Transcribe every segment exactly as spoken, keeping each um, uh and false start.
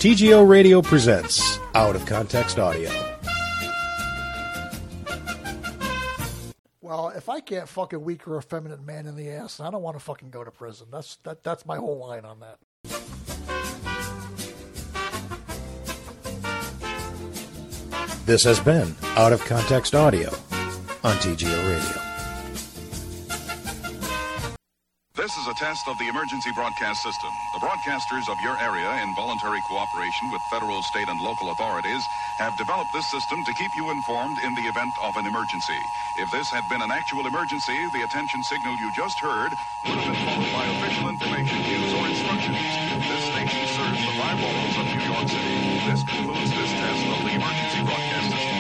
T G O Radio presents Out of Context Audio. Well, if I can't fuck a weak or effeminate man in the ass, I don't want to fucking go to prison. That's that. That's my whole line on that. This has been Out of Context Audio on T G O Radio. This is a test of the emergency broadcast system. The broadcasters of your area, in voluntary cooperation with federal, state, and local authorities, have developed this system to keep you informed in the event of an emergency. If this had been an actual emergency, the attention signal you just heard would have been followed by official information, cues, or instructions. This station serves the five boroughs of New York City. This concludes this test of the emergency broadcast system.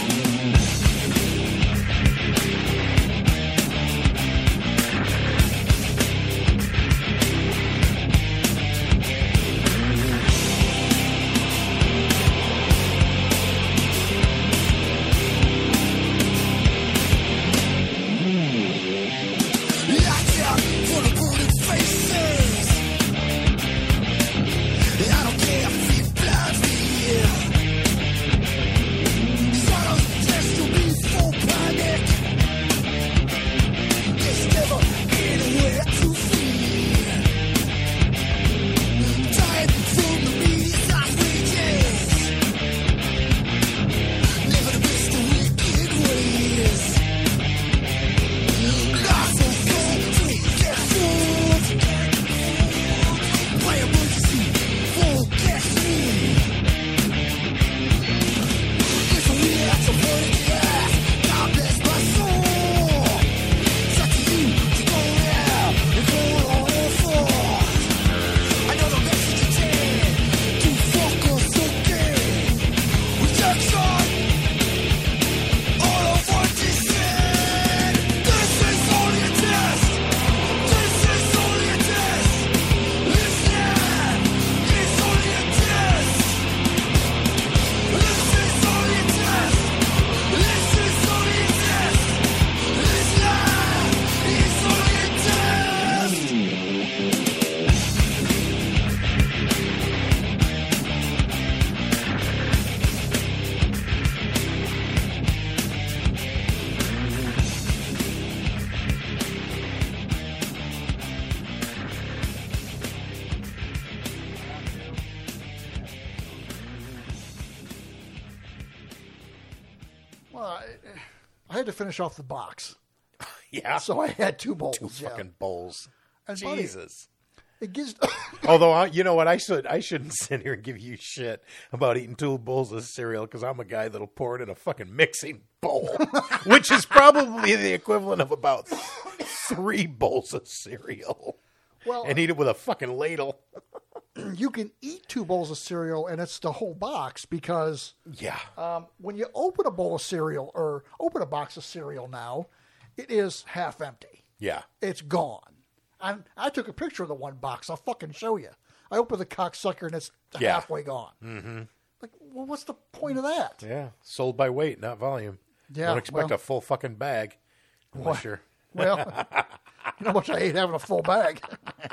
I had to finish off the box. Yeah. So I had two bowls. Two yeah. fucking bowls. And Jesus. Buddy, it gives. Although, I, you know what? I should, I shouldn't sit here and give you shit about eating two bowls of cereal because I'm a guy that'll pour it in a fucking mixing bowl, which is probably the equivalent of about three bowls of cereal. Well, and eat it with a fucking ladle. You can eat two bowls of cereal and it's the whole box because yeah, um, when you open a bowl of cereal or open a box of cereal now, it is half empty. Yeah. It's gone. I I took a picture of the one box. I'll fucking show you. I opened the cocksucker and it's yeah. halfway gone. Mm-hmm. Like, well, what's the point of that? Yeah. Sold by weight, not volume. Yeah. Don't expect well, a full fucking bag. Unless you're... Well, you know how much I hate having a full bag.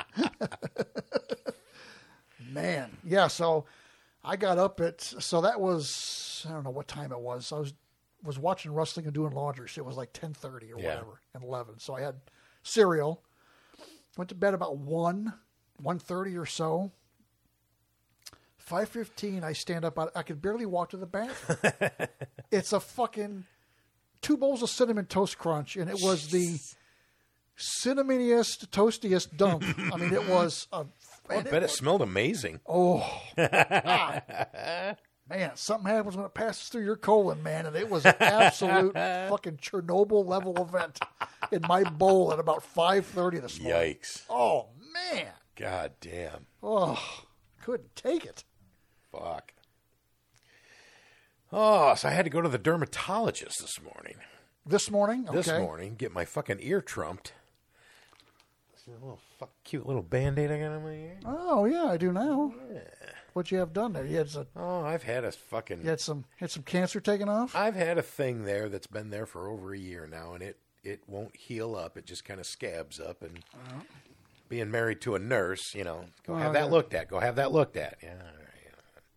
Man, yeah, so I got up at, so that was, I don't know what time it was. I was was watching wrestling and doing laundry. So it was like ten thirty or yeah. whatever, and eleven. So I had cereal. Went to bed about one, one thirty or so. five fifteen, I stand up. I, I could barely walk to the bathroom. It's a fucking two bowls of Cinnamon Toast Crunch, and it was the cinnamoniest, toastiest dump. I mean, it was a... I bet it, it smelled amazing. Oh, God. Man, something happens when it passes through your colon, man, and it was an absolute fucking Chernobyl level event in my bowl at about five thirty this morning. Yikes! Oh man! God damn! Oh, couldn't take it. Fuck. Oh, so I had to go to the dermatologist this morning. This morning? Okay. This morning, get my fucking ear trumped. See the little fuck, cute little Band-Aid I got on my ear? Oh, yeah, I do now. Yeah. What you have done there? You had some, Oh, I've had a fucking... you had some, had some cancer taken off? I've had a thing there that's been there for over a year now, and it, it won't heal up. It just kind of scabs up. And being married to a nurse, you know, go Oh, have that yeah. looked at. Go have that looked at. Yeah, all right.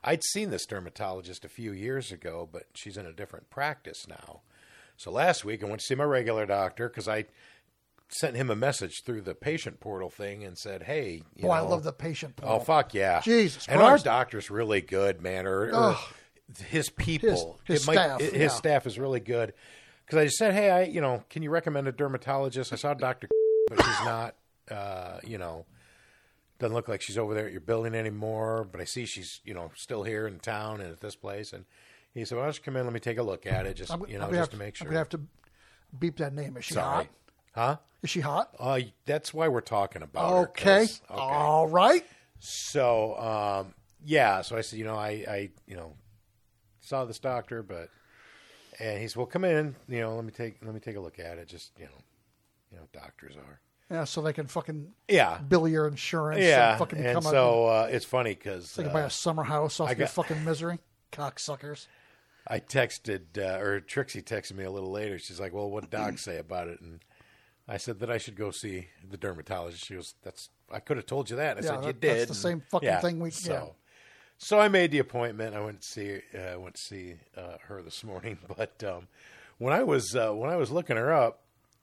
I'd seen this dermatologist a few years ago, but she's in a different practice now. So last week I went to see my regular doctor because I sent him a message through the patient portal thing and said, hey, you Boy, know, I love the patient portal. oh, fuck yeah. Jesus And our Christ. doctor's really good, man. Or, or Ugh. his people. His- his It might- staff, His yeah. staff is really good. Because I just said, hey, I, you know, can you recommend a dermatologist? I saw Doctor but she's not, uh, you know, doesn't look like she's over there at your building anymore. But I see she's, you know, still here in town and at this place. And he said, why don't you come in? Let me take a look at it. Just, I'm, you know, I'm just have, to make sure. I'm going to have to beep that name. Is she Sorry. hot? Huh? Is she hot? Uh, that's why we're talking about her, Okay. 'cause- okay. All right. So, um, yeah. So I said, you know, I, I, you know, saw this doctor, but, and he said, well, come in, you know, let me take, let me take a look at it. Just, you know, you know, doctors are. Yeah, so they can fucking Yeah. bill your insurance. Yeah. And fucking And become so, uh, it's funny because, a, they can buy a summer house off I your got- fucking misery. Cocksuckers. I texted, uh, or Trixie texted me a little later. She's like, well, what did Doc say about it? And I said that I should go see the dermatologist. She goes, that's, I could have told you that. I Yeah, said, you that- did. that's the same And- fucking yeah, thing we- so, yeah. so I made the appointment. I went to see, uh, went to see uh, her this morning. But um, when I was, uh, when I was looking her up,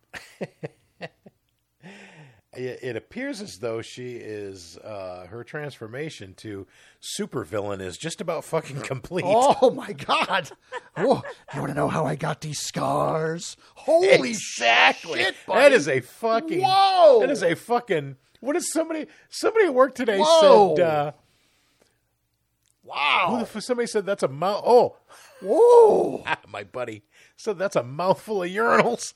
it, it appears as though she is, uh, her transformation to supervillain is just about fucking complete. Oh my God! Oh, you want to know how I got these scars? Holy Exactly. shit, buddy. That is a fucking. Whoa. That is a fucking. What is somebody? Somebody at work today Whoa. said. Uh, who wow! the f- somebody said that's a mouth. Oh, Whoa! my buddy said that's a mouthful of urinals.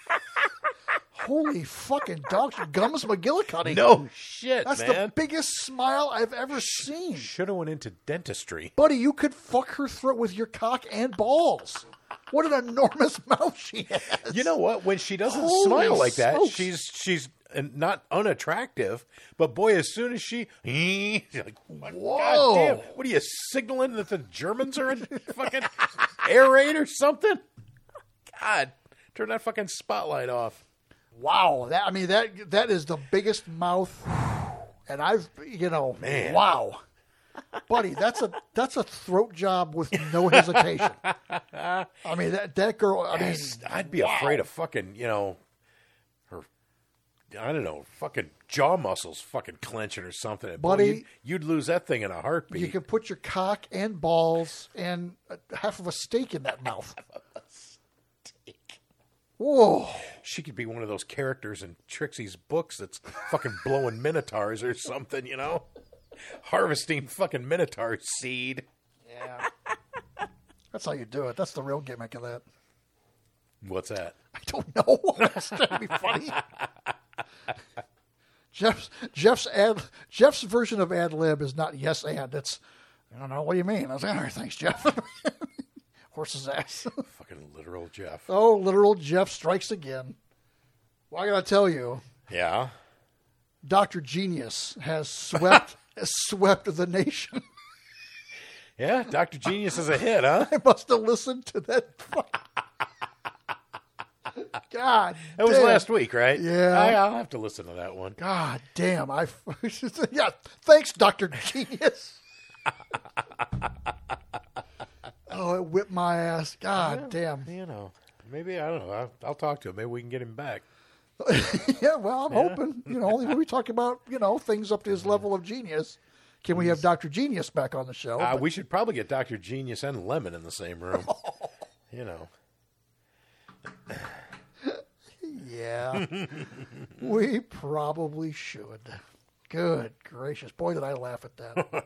Holy fucking Doctor Gums McGillicuddy! No shit, that's man. the biggest smile I've ever seen, Should have went into dentistry. buddy. You could fuck her throat with your cock and balls. What an enormous mouth she has. You know what? When she doesn't Holy smile like that, smokes. she's she's uh, not unattractive. But boy, as soon as she, you're like, my Whoa. God damn! What are you signaling that the Germans are in fucking air raid or something? God, turn that fucking spotlight off. Wow, that I mean that that is the biggest mouth, and I've you know, Man. wow, buddy, that's a that's a throat job with no hesitation. I mean that that girl. I mean, I'd be wow. afraid of fucking, you know, her. I don't know, fucking jaw muscles fucking clenching or something. Boy, Buddy, you'd, you'd lose that thing in a heartbeat. you can put your cock and balls and a, half of a steak in that mouth. Whoa, She could be one of those characters in Trixie's books that's fucking blowing minotaurs or something, you know? Harvesting fucking minotaur seed. yeah, that's how you do it. That's the real gimmick of that. What's that? I don't know. That's gonna be funny. Jeff's Jeff's ad Jeff's version of ad lib is not yes and. It's I don't know. What do you mean? I was like, all right, thanks, Jeff. Horse's ass. Fucking literal Jeff. Oh, literal Jeff strikes again. Well, I gotta tell you, Yeah? Doctor Genius has swept has swept the nation. Yeah, Doctor Genius is a hit, huh? I must have listened to that. God, That was damn. last week, right? Yeah. I, I'll have to listen to that one. God damn! I yeah. Thanks, Doctor Genius. Oh, it whipped my ass. God damn. You know, maybe, I don't know. I'll, I'll talk to him. Maybe we can get him back. Yeah, well, I'm hoping. You know, only when we talk about you know things up to his level of genius, can we have Doctor Genius back on the show? Uh, But- we should probably get Doctor Genius and Lemon in the same room. You know. yeah, we probably should. Good gracious, boy, did I laugh at that.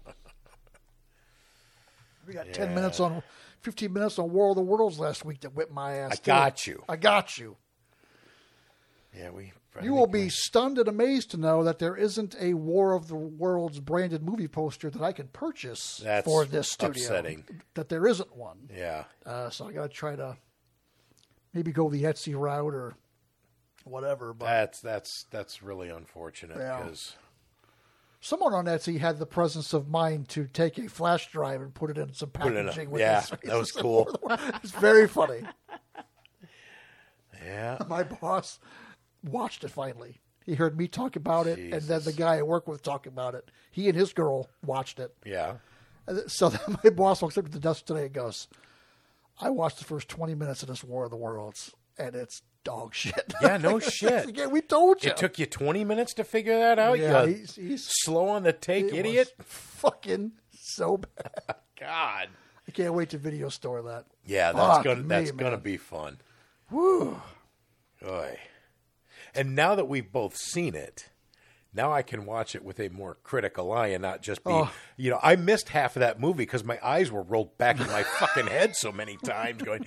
We got ten Yeah. minutes on, fifteen minutes on War of the Worlds last week that whipped my ass. I too. got you. I got you. Yeah, we. I You think will we- be stunned and amazed to know that there isn't a War of the Worlds branded movie poster that I can purchase That's for this studio. upsetting. That there isn't one. Yeah. Uh, so I got to try to maybe go the Etsy route or whatever. But That's that's that's really unfortunate Yeah. because someone on Etsy had the presence of mind to take a flash drive and put it in some it in a- packaging. with yeah, his faces that was and cool. War of the Worlds. It's very funny. yeah, My boss watched it finally. He heard me talk about it, and then the Jesus. guy I work with talk about it. He and his girl watched it. yeah. So then my boss walks up to the desk today and goes, I watched the first twenty minutes of this War of the Worlds, and it's dog shit. Yeah, no shit. Yeah, we told you. It took you twenty minutes to figure that out? Yeah, you he's, he's slow on the take, it idiot. was fucking so bad. God. I can't wait to video store that. Yeah, that's Fuck gonna me, that's man. gonna be fun. Woo. Oy. And now that we've both seen it, now I can watch it with a more critical eye and not just be, Oh. you know, I missed half of that movie because my eyes were rolled back in my fucking head so many times going,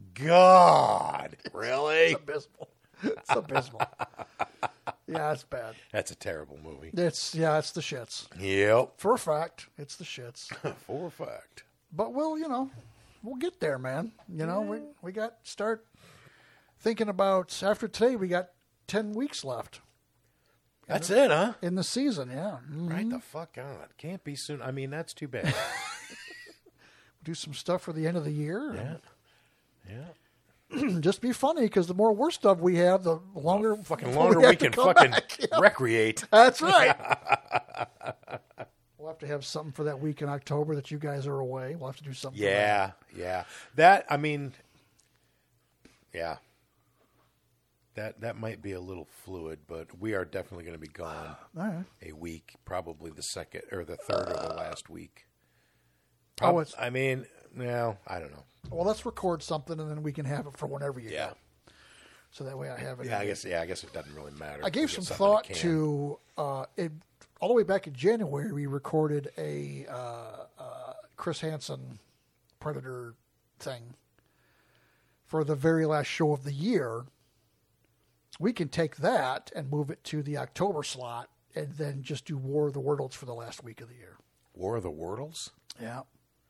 God, really? It's abysmal. It's abysmal. Yeah, it's bad. That's a terrible movie. It's yeah, it's the shits. Yep. For a fact, it's the shits. For a fact. But we'll, you know, we'll get there, man. You know, we we got start thinking about after today. We got ten weeks left That's it, huh? in the season. Yeah, Mhm. Right the fuck on. Can't be soon. I mean, that's too bad. Do some stuff for the end of the year. Yeah. Yeah. Just be funny because the more worse stuff we have, the longer Fucking before longer we, have we to can come fucking back. Yeah. recreate. That's right. We'll have to have something for that week in October that you guys are away. We'll have to do something. for that. Yeah, yeah. That I mean, yeah. That that might be a little fluid, but we are definitely going to be gone All right. a week, probably the second or the third or the last week. Oh, Prob- it's- I mean, no, I don't know. Well, let's record something and then we can have it for whenever you Yeah, go. So that way I have it. yeah. I guess yeah. I guess it doesn't really matter. I if gave we some get something thought in can. to uh, it. All the way back in January, we recorded a uh, uh, Chris Hansen Predator thing for the very last show of the year. We can take that and move it to the October slot, and then just do War of the Worlds for the last week of the year. War of the Wordles. Yeah.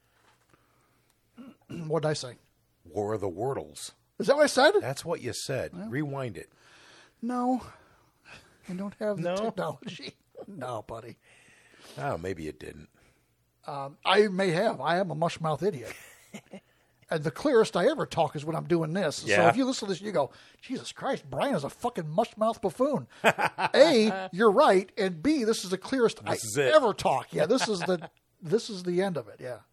What did I say? War of the Wordles. Is that what I said? That's what you said. Rewind it. No, I don't have the No? technology. No, buddy. Oh, maybe it didn't. Um, I may have. I am a mushmouth idiot. And the clearest I ever talk is when I'm doing this. So Yeah. if you listen to this, you go, Jesus Christ, Brian is a fucking mushmouth buffoon. A, you're right, and B, this is the clearest This I is it. ever talk. Yeah, this is the this is the end of it. Yeah.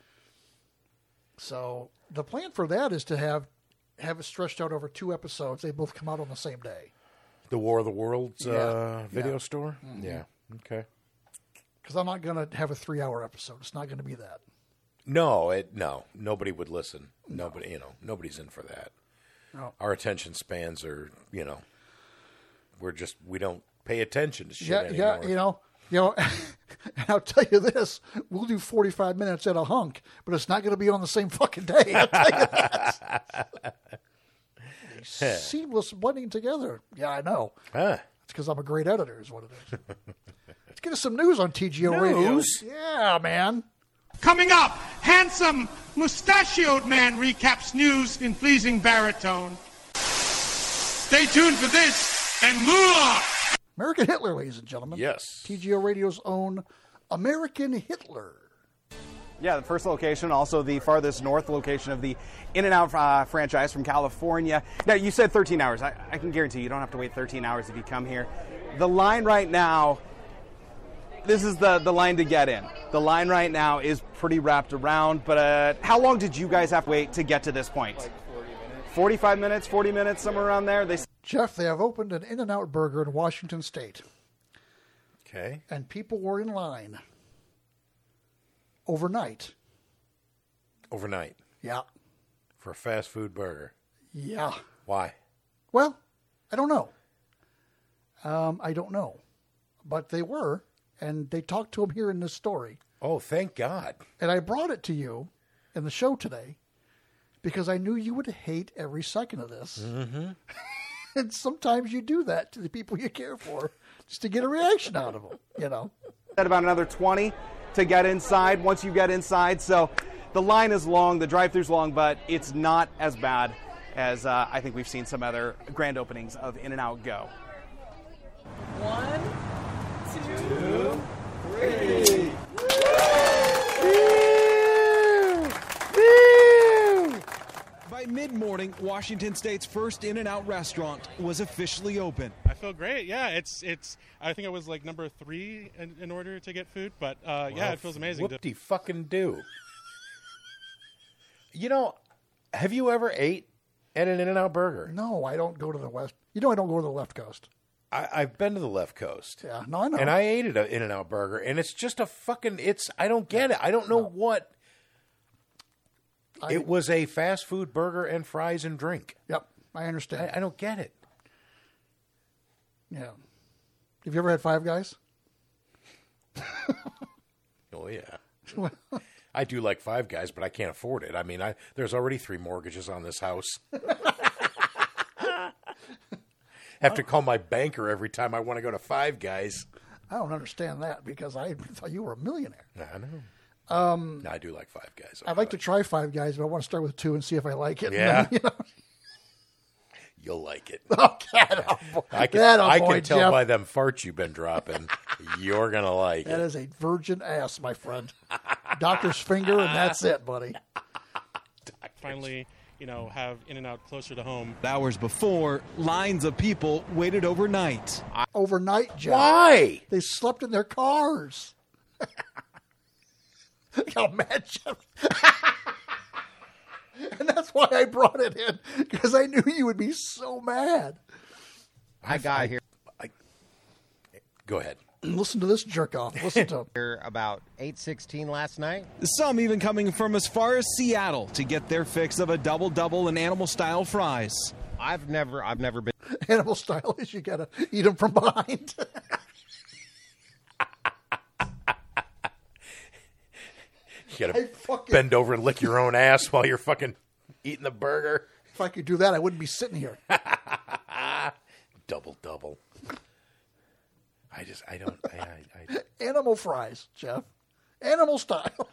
So the plan for that is to have have it stretched out over two episodes. They both come out on the same day. The War of the Worlds uh, Yeah. video Yeah. store. Yeah. Okay. Because I'm not going to have a three-hour episode. It's not going to be that. No, it no. Nobody would listen. Nobody, you know, nobody's in for that. No. Our attention spans are, you know, we're just we don't pay attention to shit Yeah, anymore. yeah, you know, you know. And I'll tell you this: we'll do forty-five minutes at a hunk, but it's not going to be on the same fucking day. I'll tell you that. Seamless blending together. Yeah, I know. Huh. It's because I'm a great editor, is what it is. Let's get us some news on T G O Radio. News? Yeah, man. Coming up, handsome, mustachioed man recaps news in pleasing baritone. Stay tuned for this and more. American Hitler, ladies and gentlemen. Yes. T G O Radio's own American Hitler. Yeah, the first location, also the farthest north location of the In-N-Out uh, franchise from California. Now, you said thirteen hours. I, I can guarantee you don't have to wait thirteen hours if you come here. The line right now, this is the, the line to get in. The line right now is pretty wrapped around, but uh, how long did you guys have to wait to get to this point? Like forty minutes. forty-five minutes, forty minutes, somewhere around there? They Jeff, they have opened an In-N-Out burger in Washington State, Okay. and people were in line overnight. Overnight Yeah. for a fast food burger. Yeah. Why? Well, I don't know. Um, I don't know. But they were, and they talked to him here in this story. Oh, thank God. And I brought it to you in the show today because I knew you would hate every second of this. Mm-hmm. And sometimes you do that to the people you care for just to get a reaction out of them, you know. said about another twenty to get inside once you get inside. So the line is long, the drive-thru's long, but it's not as bad as uh, I think we've seen some other grand openings of In-N-Out go. One, two, three. By mid-morning, Washington State's first In-N-Out restaurant was officially open. I feel great. Yeah, it's it's. I think I was like number three in, in order to get food, but uh, yeah, it feels amazing. Whoop de fucking do. You know, have you ever ate at an In-N-Out Burger? No, I don't go to the west. You know, I don't go to the left coast. I, I've been to the left coast. Yeah, no, I know. And I ate at an In-N-Out Burger, and it's just a fucking. It's. I don't get it. I don't know No. what. I, It was a fast food burger and fries and drink. Yep, I understand. I, I don't get it. Yeah. Have you ever had Five Guys? Oh yeah. I do like Five Guys, but I can't afford it. I mean, I there's already three mortgages on this house. Have to call my banker every time I want to go to Five Guys. I don't understand that because I thought you were a millionaire. I know. Um, No, I do like Five Guys. I'd like to try Five Guys, but I want to start with two and see if I like it. Yeah. And then, you know. You'll like it. Oh, God, oh, boy. I can, That, oh, I boy, can tell Jeff. by them farts you've been dropping. You're going to like That it. is a virgin ass, my friend. Doctor's finger, and that's it, buddy. Finally, you know, have In-N-Out closer to home. Hours before, lines of people waited overnight. Overnight, Jeff. Why? They slept in their cars. How mad Jeff. And that's why I brought it in, because I knew you would be so mad. I got here. I, go ahead. Listen to this jerk off. Listen to him. Here about eight sixteen last night. Some even coming from as far as Seattle to get their fix of a double-double and animal-style fries. I've never, I've never been. Animal style is you got to eat them from behind. You I gotta fucking- bend over and lick your own ass while you're fucking eating the burger. If I could do that, I wouldn't be sitting here. Double, double. I just, I don't, I, I, I Animal fries, Jeff. Animal style.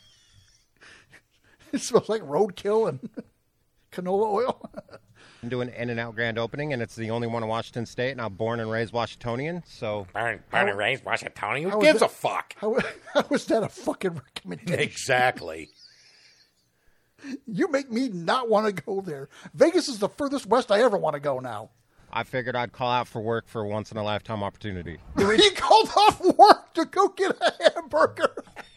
It smells like roadkill and canola oil. I'm doing an In-N-Out grand opening, and it's the only one in Washington State, and I'm born and raised Washingtonian, so... Born, born and raised Washingtonian. How Who is gives that- a fuck? How, how is that a fucking recommendation? Exactly. You make me not want to go there. Vegas is the furthest west I ever want to go now. I figured I'd call out for work for a once-in-a-lifetime opportunity. He called off work to go get a hamburger.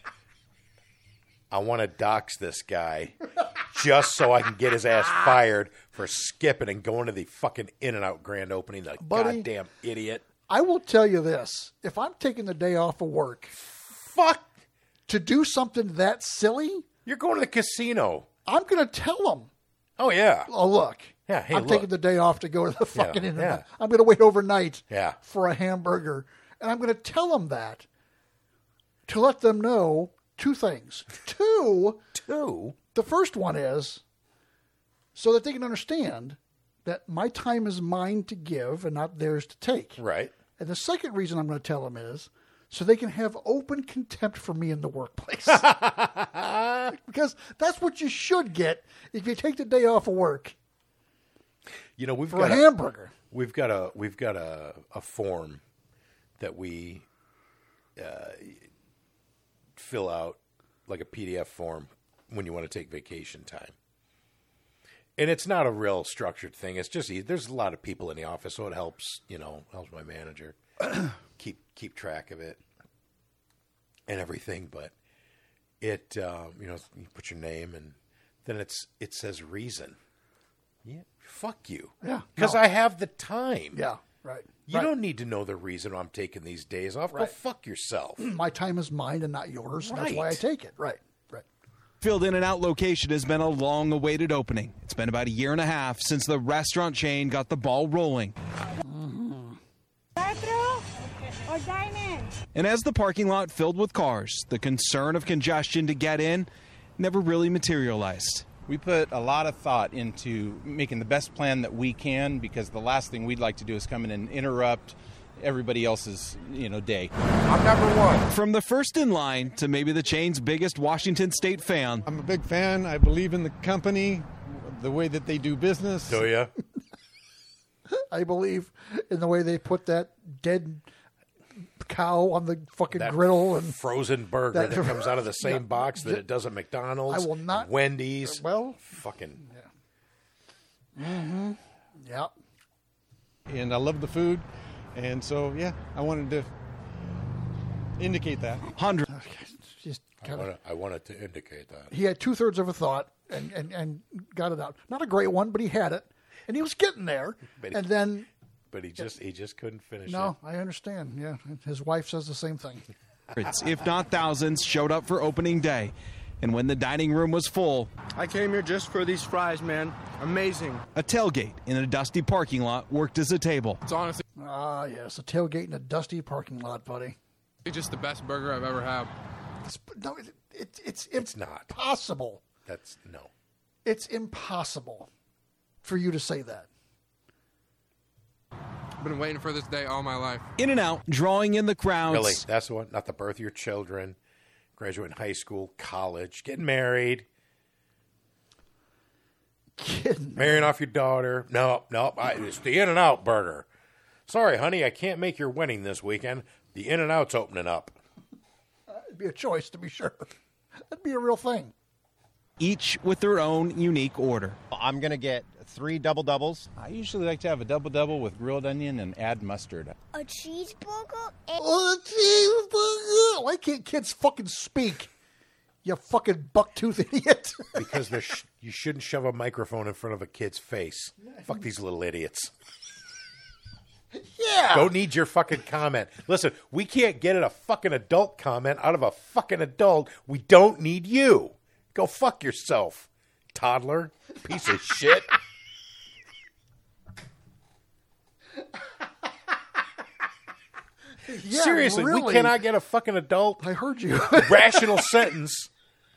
I want to dox this guy just so I can get his ass fired for skipping and going to the fucking In-N-Out grand opening. The Buddy. goddamn idiot. I will tell you this. If I'm taking the day off of work Fuck. to do something that silly, You're going to the casino. I'm going to tell them. Oh, yeah. Oh, look. Yeah, hey, I'm look. taking the day off to go to the fucking Yeah, In-N-Out. yeah. I'm going to wait overnight Yeah. for a hamburger. And I'm going to tell them that to let them know two things. Two, Two. the first one is so that they can understand that my time is mine to give and not theirs to take. Right. And the second reason I'm going to tell them is so they can have open contempt for me in the workplace. Because that's what you should get if you take the day off of work You know, we've for got a hamburger. We've got a we've got a, a form that we uh, fill out, like a P D F form, when you want to take vacation time. And it's not a real structured thing. It's just there's a lot of people in the office, so it helps. You know, helps my manager keep keep track of it and everything. But it, um, you know, you put your name, and then it's it says reason. Yeah, fuck you. Yeah, because no. I have the time. Yeah, right. You right. don't need to know the reason I'm taking these days off. Go Right. fuck yourself. My time is mine and not yours. And that's why I Right. take it. Right, right. Filled In-N-Out location has been a long-awaited opening. It's been about a year and a half since the restaurant chain got the ball rolling. Drive-through or dine-in? And as the parking lot filled with cars, the concern of congestion to get in never really materialized. We put a lot of thought into making the best plan that we can, because the last thing we'd like to do is come in and interrupt everybody else's, you know, day. I'm number one. From the first in line to maybe the chain's biggest Washington State fan. I'm a big fan. I believe in the company, the way that they do business. Do ya? I believe in the way they put that dead cow on the fucking That griddle and frozen burger that, that- comes out of the same Yeah. box that it does at McDonald's. I will not- Wendy's. Well, fucking. mm-hmm. Yeah. and I love the food. And so, yeah, I wanted to indicate that. Hundred. Just I, kinda, wanted, I wanted to indicate that. he had two-thirds of a thought and, and, and got it out. Not a great one, but he had it. And he was getting there. But he- and then... But he just he just couldn't finish No, I understand. Yeah, his wife says the same thing. Hundreds, if not thousands, showed up for opening day. And when the dining room was full, I came here just for these fries, man. Amazing. a tailgate in a dusty parking lot worked as a table. It's honestly Ah, yes, a tailgate in a dusty parking lot, buddy. just the best burger I've ever had. It's, no, it, it, it's It's not. impossible. That's no. It's impossible for you to say that. I've been waiting for this day all my life. In and out, drawing in the crowds. Really, that's the one. Not the birth of your children, graduating high school, college, getting married, Kidding. marrying off your daughter. No, no, I, it's the In-N-Out burger. Sorry, honey, I can't make your wedding this weekend. The In-N-Out's opening up. It'd be a choice, to be sure. That'd be a real thing. Each with their own unique order. I'm going to get three double doubles. I usually like to have a double double with grilled onion and add mustard. A cheeseburger? And Oh, cheeseburger! Why can't kids fucking speak? You fucking bucktooth idiot. Because they're sh- you shouldn't shove a microphone in front of a kid's face. Fuck these little idiots. Yeah. Don't need your fucking comment. Listen, we can't get a fucking adult comment out of a fucking adult. We don't need you. Go fuck yourself, toddler. Piece of shit. Yeah, Seriously, we really. cannot get a fucking adult I heard you. rational sentence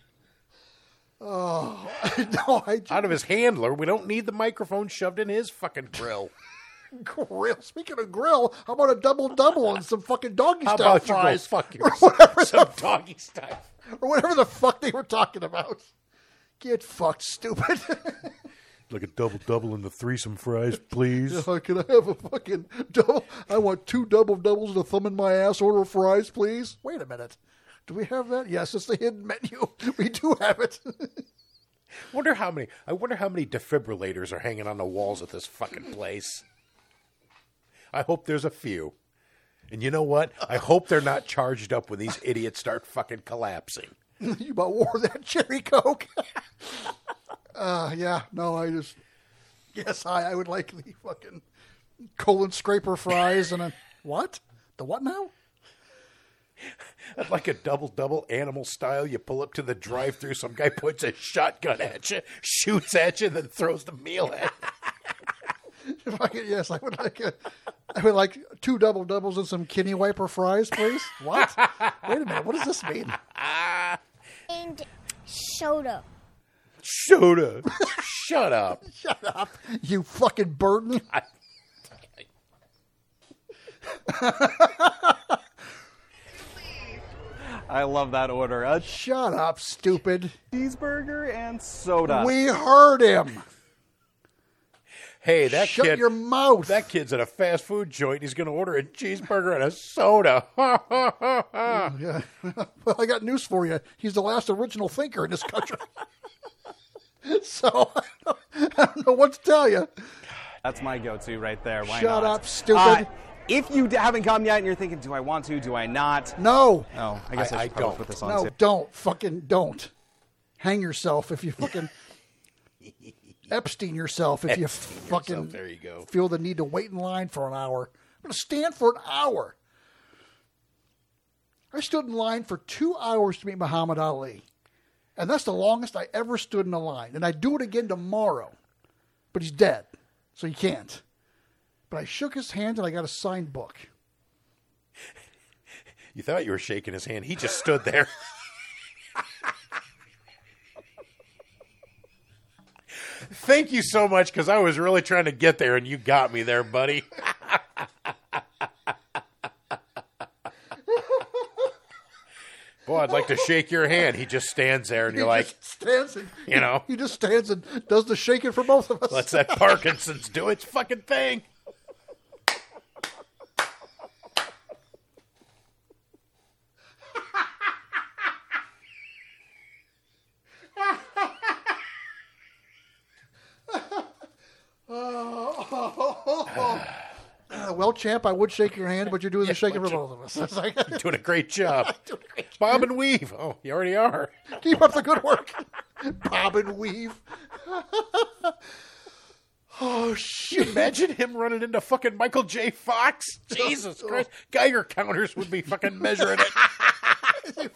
Oh, no, I just out of his handler. We don't need the microphone shoved in his fucking grill. grill. Speaking of grill, how about a double double and some fucking doggy How style about you go fries? fuck Or yourself? whatever, Some doggy style. or whatever the fuck they were talking about. Get fucked, stupid. Like a double double in the threesome fries, please. Uh, Can I have a fucking double? I want two double doubles and a thumb in my ass. Order fries, please. Wait a minute. Do we have that? Yes, it's the hidden menu. We do have it. Wonder how many. I wonder how many defibrillators are hanging on the walls of this fucking place. I hope there's a few. And you know what? I hope they're not charged up when these idiots start fucking collapsing. You about wore that cherry coke? uh, yeah. No, I just. Yes, I. I would like the fucking colon scraper fries and a what? The what now? Like a double double animal style. You pull up to the drive thru. Some guy puts a shotgun at you, shoots at you, then throws the meal at you. If I could, yes, I would like a, I would like two double doubles and some kidney wiper fries, please. What? Wait a minute. What does this mean? and soda. Soda. Shut up. Shut up, you fucking burden. I love that order. A Shut up, stupid. cheeseburger and soda. We heard him. Hey, that Shut kid. your mouth. That kid's at a fast food joint. He's going to order a cheeseburger and a soda. Yeah. Well, I got news for you. He's the last original thinker in this country. So I don't, I don't know what to tell you. That's my go-to right there. Why Shut not? up, stupid. Uh, if you d- haven't come yet and you're thinking, do I want to? Do I not? No. Oh, I guess I, I- should I probably don't. put this on No, too. don't. Fucking don't. Hang yourself if you fucking Epstein yourself if you Epstein fucking yourself. There you go. feel the need to wait in line for an hour. I'm going to stand for an hour. I stood in line for two hours to meet Muhammad Ali. And that's the longest I ever stood in a line. And I'd do it again tomorrow. But he's dead, so you can't. But I shook his hand and I got a signed book. You thought you were shaking his hand. He just stood there. Thank you so much, because I was really trying to get there, and you got me there, buddy. Boy, I'd like to shake your hand. He just stands there, and you're He like, just stands and, you know. He just stands and does the shaking for both of us. Let's that Parkinson's do its fucking thing. well, champ, I would shake your hand, but you're doing the shaking for both of us. It's like, You're doing a great job. Bob and weave. Oh, you already are. keep up the good work. Bob and weave. Oh, shit. Imagine him running into fucking Michael J. Fox. Jesus Christ. Geiger counters would be fucking measuring it.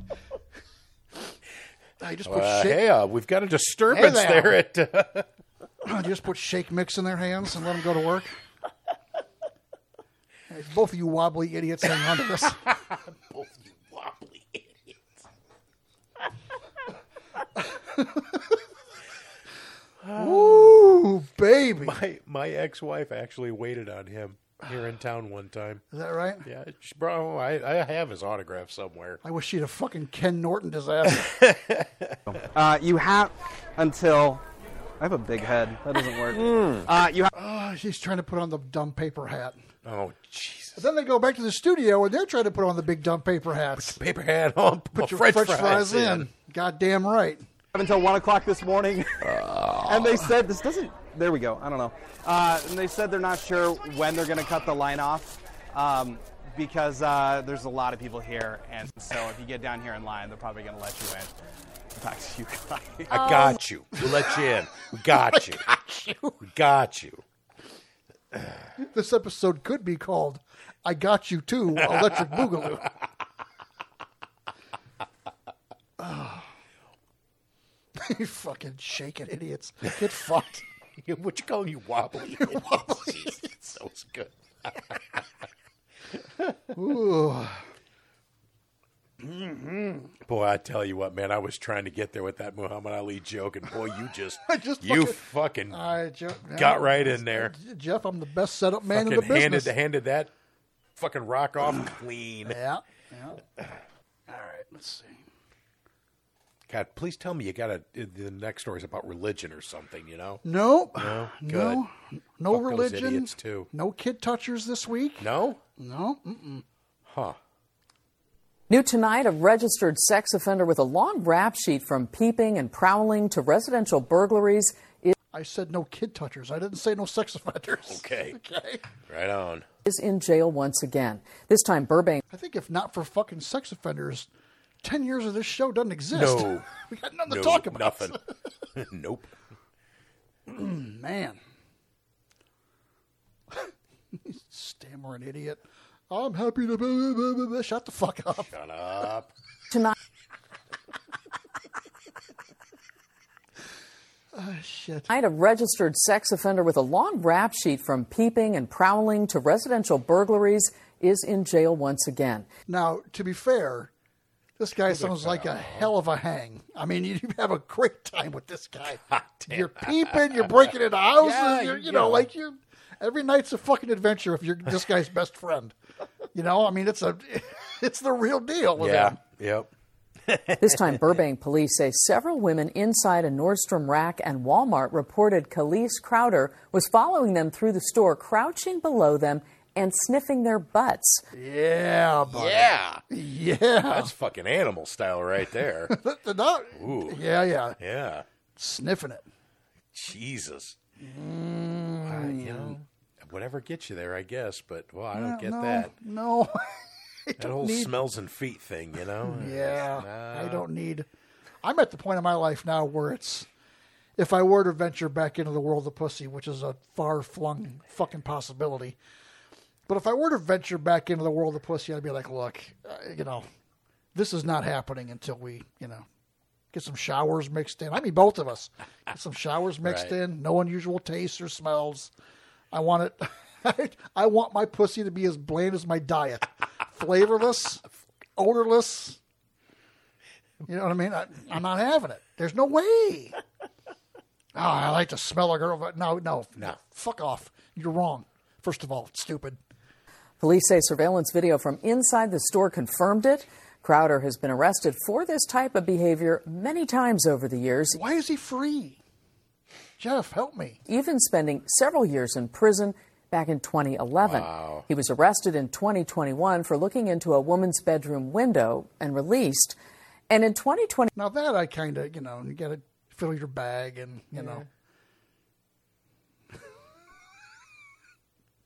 I just put Uh, shake. hey, uh, we've got a disturbance Hey there. there. at. Uh, Just put shake mix in their hands and let them go to work. Hey, both of you wobbly idiots hang on to this. Both you wobbly idiots. Ooh, baby. My my ex-wife actually waited on him here in town one time. Is that right? Yeah, she, bro, I, I have his autograph somewhere. I wish she'd have fucking Ken Norton disaster. Uh, you have until. I have a big head. That doesn't work. Uh, you have. Oh, she's trying to put on the dumb paper hat. Oh, Jesus. But then they go back to the studio and they're trying to put on the big dumb paper hats. Paper hat on. Put your French, French, fries, fries, in. in. Goddamn right. Until one o'clock this morning, and they said this doesn't. There we go. I don't know. Uh, and they said they're not sure when they're going to cut the line off um, because uh, there's a lot of people here, and so if you get down here in line, they're probably going to let you in. Back to you guys. I got you. We'll let you in. We got you. got you. We got you. This episode could be called I Got You Too, Electric Boogaloo. Oh. You fucking shaking idiots. Get fucked. What you calling you wobbly? wobbly. Jesus, that was good. Ooh. Mm-hmm. Boy, I tell you what, man, I was trying to get there with that Muhammad Ali joke, and boy, you just, I just you fucking- fucking I ju- got right in there. Jeff, I'm the best setup man in Fucking the business. handed handed that fucking rock off clean. Yeah. Yeah. All right, let's see. God, please tell me you got a. The next story is about religion or something, you know? Nope. No? Good. No. No Fuck those religion. idiots, too. No kid touchers this week. No? No. Mm-mm. Huh. New tonight, a registered sex offender with a long rap sheet from peeping and prowling to residential burglaries is, I said no kid touchers. I didn't say no sex offenders. Okay. Okay. Right on. is in jail once again. This time, Burbank. I think if not for fucking sex offenders, ten years of this show doesn't exist. No. We got nothing No, to talk about. Nothing. Nope. Man. Stammering idiot. I'm happy to. Blah, blah, blah, blah. Shut the fuck up. Shut up. Tonight. Oh, shit. Tonight, a registered sex offender with a long rap sheet from peeping and prowling to residential burglaries is in jail once again. Now, to be fair, this guy sounds like a hell of a hang. I mean, you have a great time with this guy. You're peeping, you're breaking into houses, Yeah, you're, you yeah. know, like you're. Every night's a fucking adventure if you're this guy's best friend. You know, I mean, it's a, it's the real deal with Yeah. him. Yep. This time, Burbank police say several women inside a Nordstrom Rack and Walmart reported Khalees Crowder was following them through the store, crouching below them and sniffing their butts. Yeah, buddy. Yeah. Yeah. That's fucking animal style right there. Not- Ooh. yeah, yeah. Yeah. Sniffing it. Jesus. Mm. Uh, you know, whatever gets you there, I guess. But, well, I don't Well, get no, that. No. I That don't whole need- smells and feet thing, you know? Yeah, Nah. I don't need. I'm at the point in my life now where it's, if I were to venture back into the world of pussy, which is a far flung fucking possibility, but if I were to venture back into the world of pussy, I'd be like, look, uh, you know, this is not happening until we, you know, get some showers mixed in. I mean, both of us get some showers mixed Right. in, no unusual tastes or smells. I want it. I, I want my pussy to be as bland as my diet. Flavorless, odorless. You know what I mean? I, I'm not having it. There's no way. Oh, I like to smell a girl, but no, no, no. Fuck off. You're wrong. First of all, it's stupid. Police say surveillance video from inside the store confirmed it. Crowder has been arrested for this type of behavior many times over the years. Why is he free? Jeff, help me. Even spending several years in prison back in twenty eleven. Wow. He was arrested in twenty twenty-one for looking into a woman's bedroom window and released. And in twenty twenty, Now that I kind of, you know, you got to fill your bag and, you know.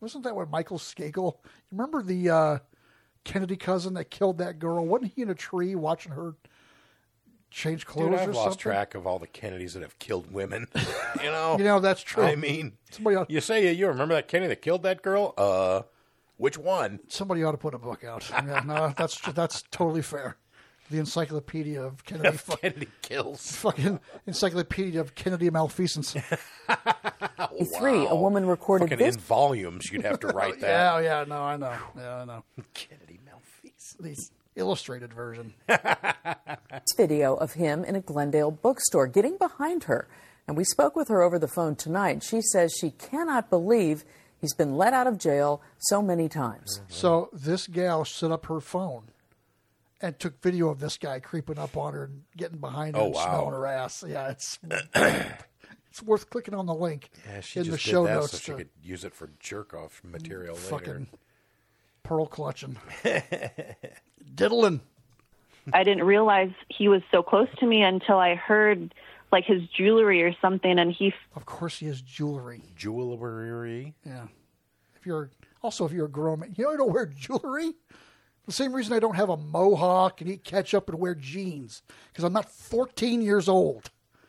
Wasn't that what Michael Skagel? You remember the uh, Kennedy cousin that killed that girl? Wasn't he in a tree watching her change clothes Dude, I've or lost something? track of all the Kennedys that have killed women. You know, You know, that's true. I mean, Somebody ought, you say you remember that Kennedy that killed that girl? Uh, which one? somebody ought to put a book out. Yeah, no, that's that's totally fair. The Encyclopedia of Kennedy. fu- Kennedy kills. Fucking Encyclopedia of Kennedy malfeasance. Three, a woman recorded Fucking this in volumes, you'd have to write that. Yeah, yeah, no, I know. Yeah, I know. Kennedy malfeasance. The illustrated version. video of him in a Glendale bookstore getting behind her. And we spoke with her over the phone tonight. She says she cannot believe he's been let out of jail so many times. So this gal set up her phone and took video of this guy creeping up on her and getting behind her Oh, and wow. smelling her ass. Yeah, it's it's worth clicking on the link Yeah, she in just the show did that notes so she to could use it for jerk-off material later. fucking pearl clutching. Diddling. I didn't realize he was so close to me until I heard like his jewelry or something, and he. Of course, he has jewelry. Jewelry. Yeah. If you're also if you're a grown man, you know I don't wear jewelry. The same reason I don't have a mohawk and eat ketchup and wear jeans because I'm not fourteen years old.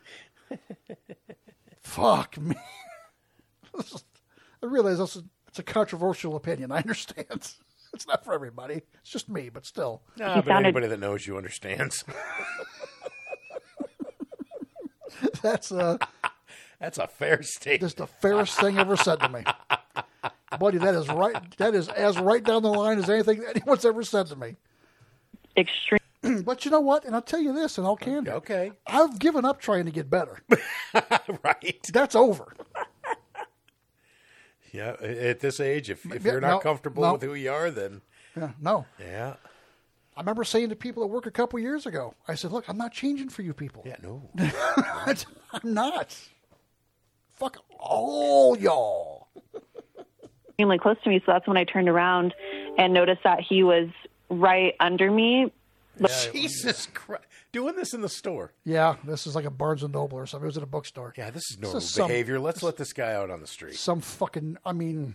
Fuck me. I realize that's a, it's a controversial opinion. I understand. It's not for everybody. It's just me, but still. No, He but sounded- anybody that knows you understands. That's uh, That's a fair statement. just the fairest thing ever said to me. Buddy, that is right. That is as right down the line as anything anyone's ever said to me. Extreme. But you know what? And I'll tell you this, and I'll candor. Okay. I've given up trying to get better. Right. That's over. Yeah, at this age, if, if Yeah, you're not no, comfortable no. with who you are, then Yeah, no. yeah. I remember saying to people at work a couple years ago, I said, look, I'm not changing for you people. Yeah, no. I'm not. Fuck all y'all. extremely close to me, so that's when I turned around and noticed that he was right under me. Jesus Christ. Doing this in the store. Yeah, this is like a Barnes and Noble or something. It was at a bookstore. Yeah, this is normal is some- behavior. Let's let this guy out on the street. Some fucking, I mean,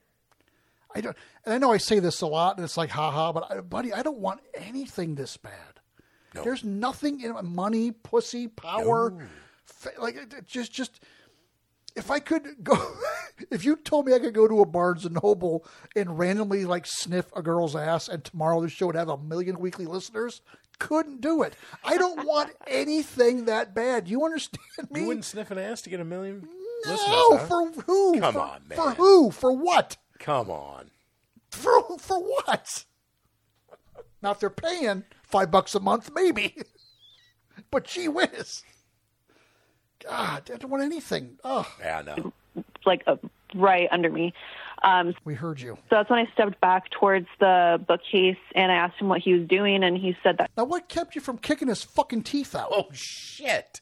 I don't, and I know I say this a lot, and it's like, haha, but I, buddy, I don't want anything this bad. No. There's nothing in money, pussy, power, No. fa- like it- it just, just. If I could go, if you told me I could go to a Barnes and Noble and randomly like sniff a girl's ass, and tomorrow the show would have a million weekly listeners, couldn't do it. I don't want anything that bad. You understand me? You wouldn't sniff an ass to get a million no, listeners, huh? for who? Come for, on, man. For who? For what? Come on. For for what? Now, if they're paying five bucks a month, maybe. But gee whiz. God, I don't want anything. Oh, Yeah, no. like uh, right under me. Um, we heard you. So that's when I stepped back towards the bookcase and I asked him what he was doing, and he said that. Now, what kept you from kicking his fucking teeth out? Oh, shit.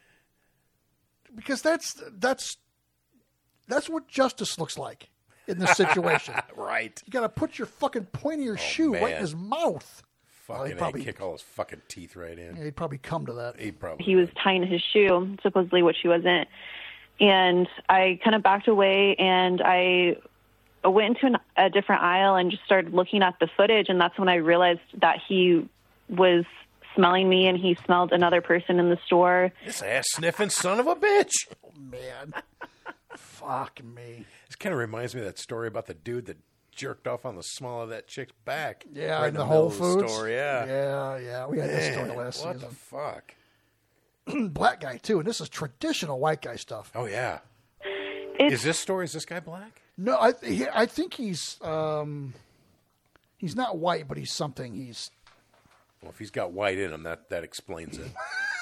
Because that's that's that's what justice looks like in this situation. Right. You got to put your fucking point of your shoe right in man. his mouth. Well, Fucking he'd A, probably, kick all his fucking teeth right in. yeah, he'd probably come to that. He'd probably. He was tying his shoe, supposedly, which he wasn't. And I kind of backed away, and I went into an, a different aisle and just started looking at the footage, and that's when I realized that he was smelling me, and he smelled another person in the store. This ass sniffing son of a bitch. Oh, man. Fuck me. This kind of reminds me of that story about the dude that jerked off on the small of that chick's back. Yeah, right in in the middle Whole of Foods. store, yeah. Yeah, yeah. We had this story Man, last what season. the fuck? Black guy, too. And this is traditional white guy stuff. Oh, yeah. It's, Is this story, is this guy black? No, I he, I think he's um, he's not white, but he's something. He's Well, if he's got white in him, that, that explains it.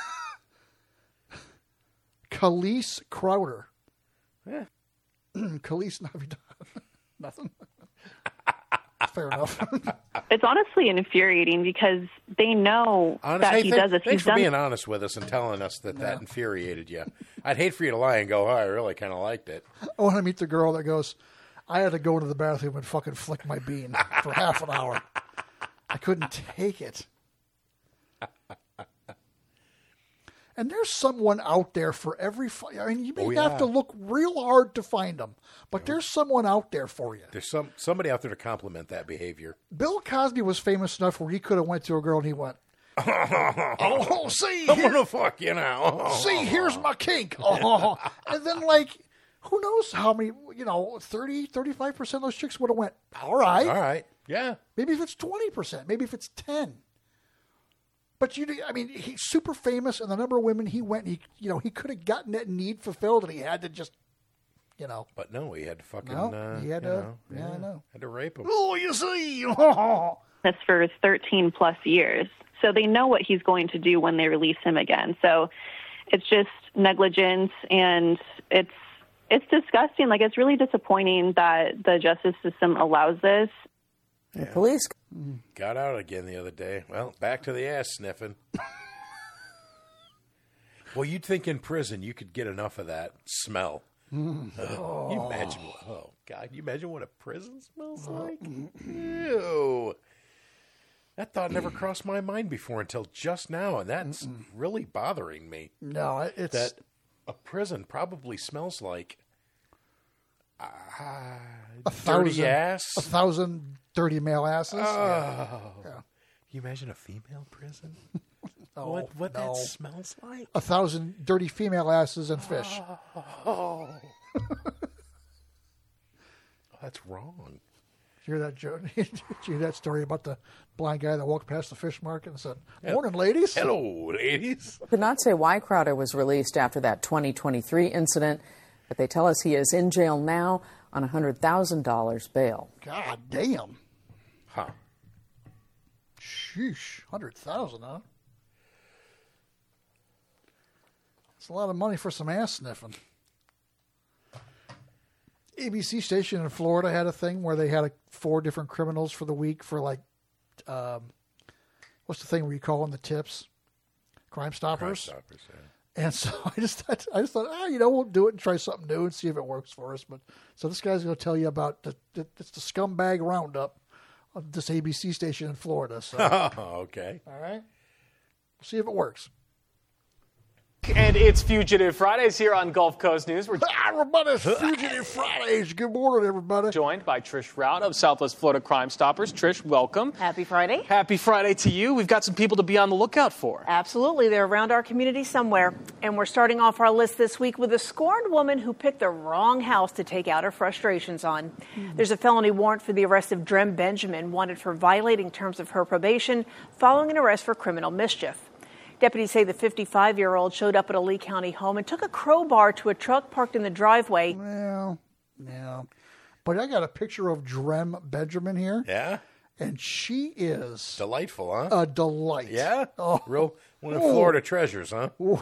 Khalees Crowder. Yeah. Khalees Navidad. Nothing. Fair enough. it's honestly infuriating because they know Honest, that hey, he thank- does this. Thanks He's for done being honest with us and telling us that that infuriated you. I'd hate for you to lie and go, oh, I really kind of liked it. I want to meet the girl that goes, I had to go into the bathroom and fucking flick my bean for half an hour. I couldn't take it. And there's someone out there for every. Fi- I mean, you may Oh, yeah. have to look real hard to find them, but there's someone out there for you. There's some somebody out there to compliment that behavior. Bill Cosby was famous enough where he could have went to a girl and he went, "Oh, see, I'm gonna fuck you now. see, here's my kink." Oh. And then, like, who knows how many, you know, thirty, thirty-five percent of those chicks would have went, all right. All right. Yeah. Maybe if it's twenty percent, maybe if it's ten. But you, I mean, he's super famous, and the number of women he went, he, you know, he could have gotten that need fulfilled, and he had to just, you know. But no, he had to fucking. No, uh, he had you to. know, Yeah, I know. Had to rape him. Oh, you see. This for thirteen plus years. So they know what he's going to do when they release him again. So it's just negligence, and it's it's disgusting. Like, it's really disappointing that the justice system allows this. The police Got out again the other day. Well, back to the ass sniffing. Well, you'd think in prison you could get enough of that smell. Mm. Ugh. You imagine? Oh God, you imagine what a prison smells like? Ew. That thought never crossed my mind before until just now, and that's Mm-mm. really bothering me. No, it's that a prison probably smells like uh, a dirty thousand, ass. a thousand dirty male asses. Oh. Yeah. You imagine a female prison? No, what what no. that smells like? A thousand dirty female asses and fish. Oh. That's wrong. Did you hear that, Joe? Did you hear that story about the blind guy that walked past the fish market and said, "Morning, ladies." Hello, ladies. could not say why Crowder was released after that twenty twenty-three incident, but they tell us he is in jail now on one hundred thousand dollars bail. God damn. Huh. Sheesh. one hundred thousand dollars, huh? It's a lot of money for some ass sniffing. A B C station in Florida had a thing where they had a, four different criminals for the week for, like, um, what's the thing where you call them the tips? Crime Stoppers. Crime Stoppers, yeah. And so I just thought, I just thought, ah, you know, we'll do it and try something new and see if it works for us. But so this guy's going to tell you about the, the it's the scumbag roundup of this A B C station in Florida. So okay. all right, we'll see if it works. And it's Fugitive Fridays here on Gulf Coast News. We're everybody's Fugitive Fridays. Good morning, everybody. Joined by Trish Rout of Southwest Florida Crime Stoppers. Trish, welcome. Happy Friday. Happy Friday to you. We've got some people to be on the lookout for. Absolutely. They're around our community somewhere. And we're starting off our list this week with a scorned woman who picked the wrong house to take out her frustrations on. Mm-hmm. There's a felony warrant for the arrest of Drem Benjamin, wanted for violating terms of her probation following an arrest for criminal mischief. Deputies say the fifty-five-year-old showed up at a Lee County home and took a crowbar to a truck parked in the driveway. Well, yeah. But I got a picture of Drem Benjamin here. Yeah? And she is... Delightful, huh? A delight. Yeah? Oh. Real one of Oh. Florida treasures, huh? Oh.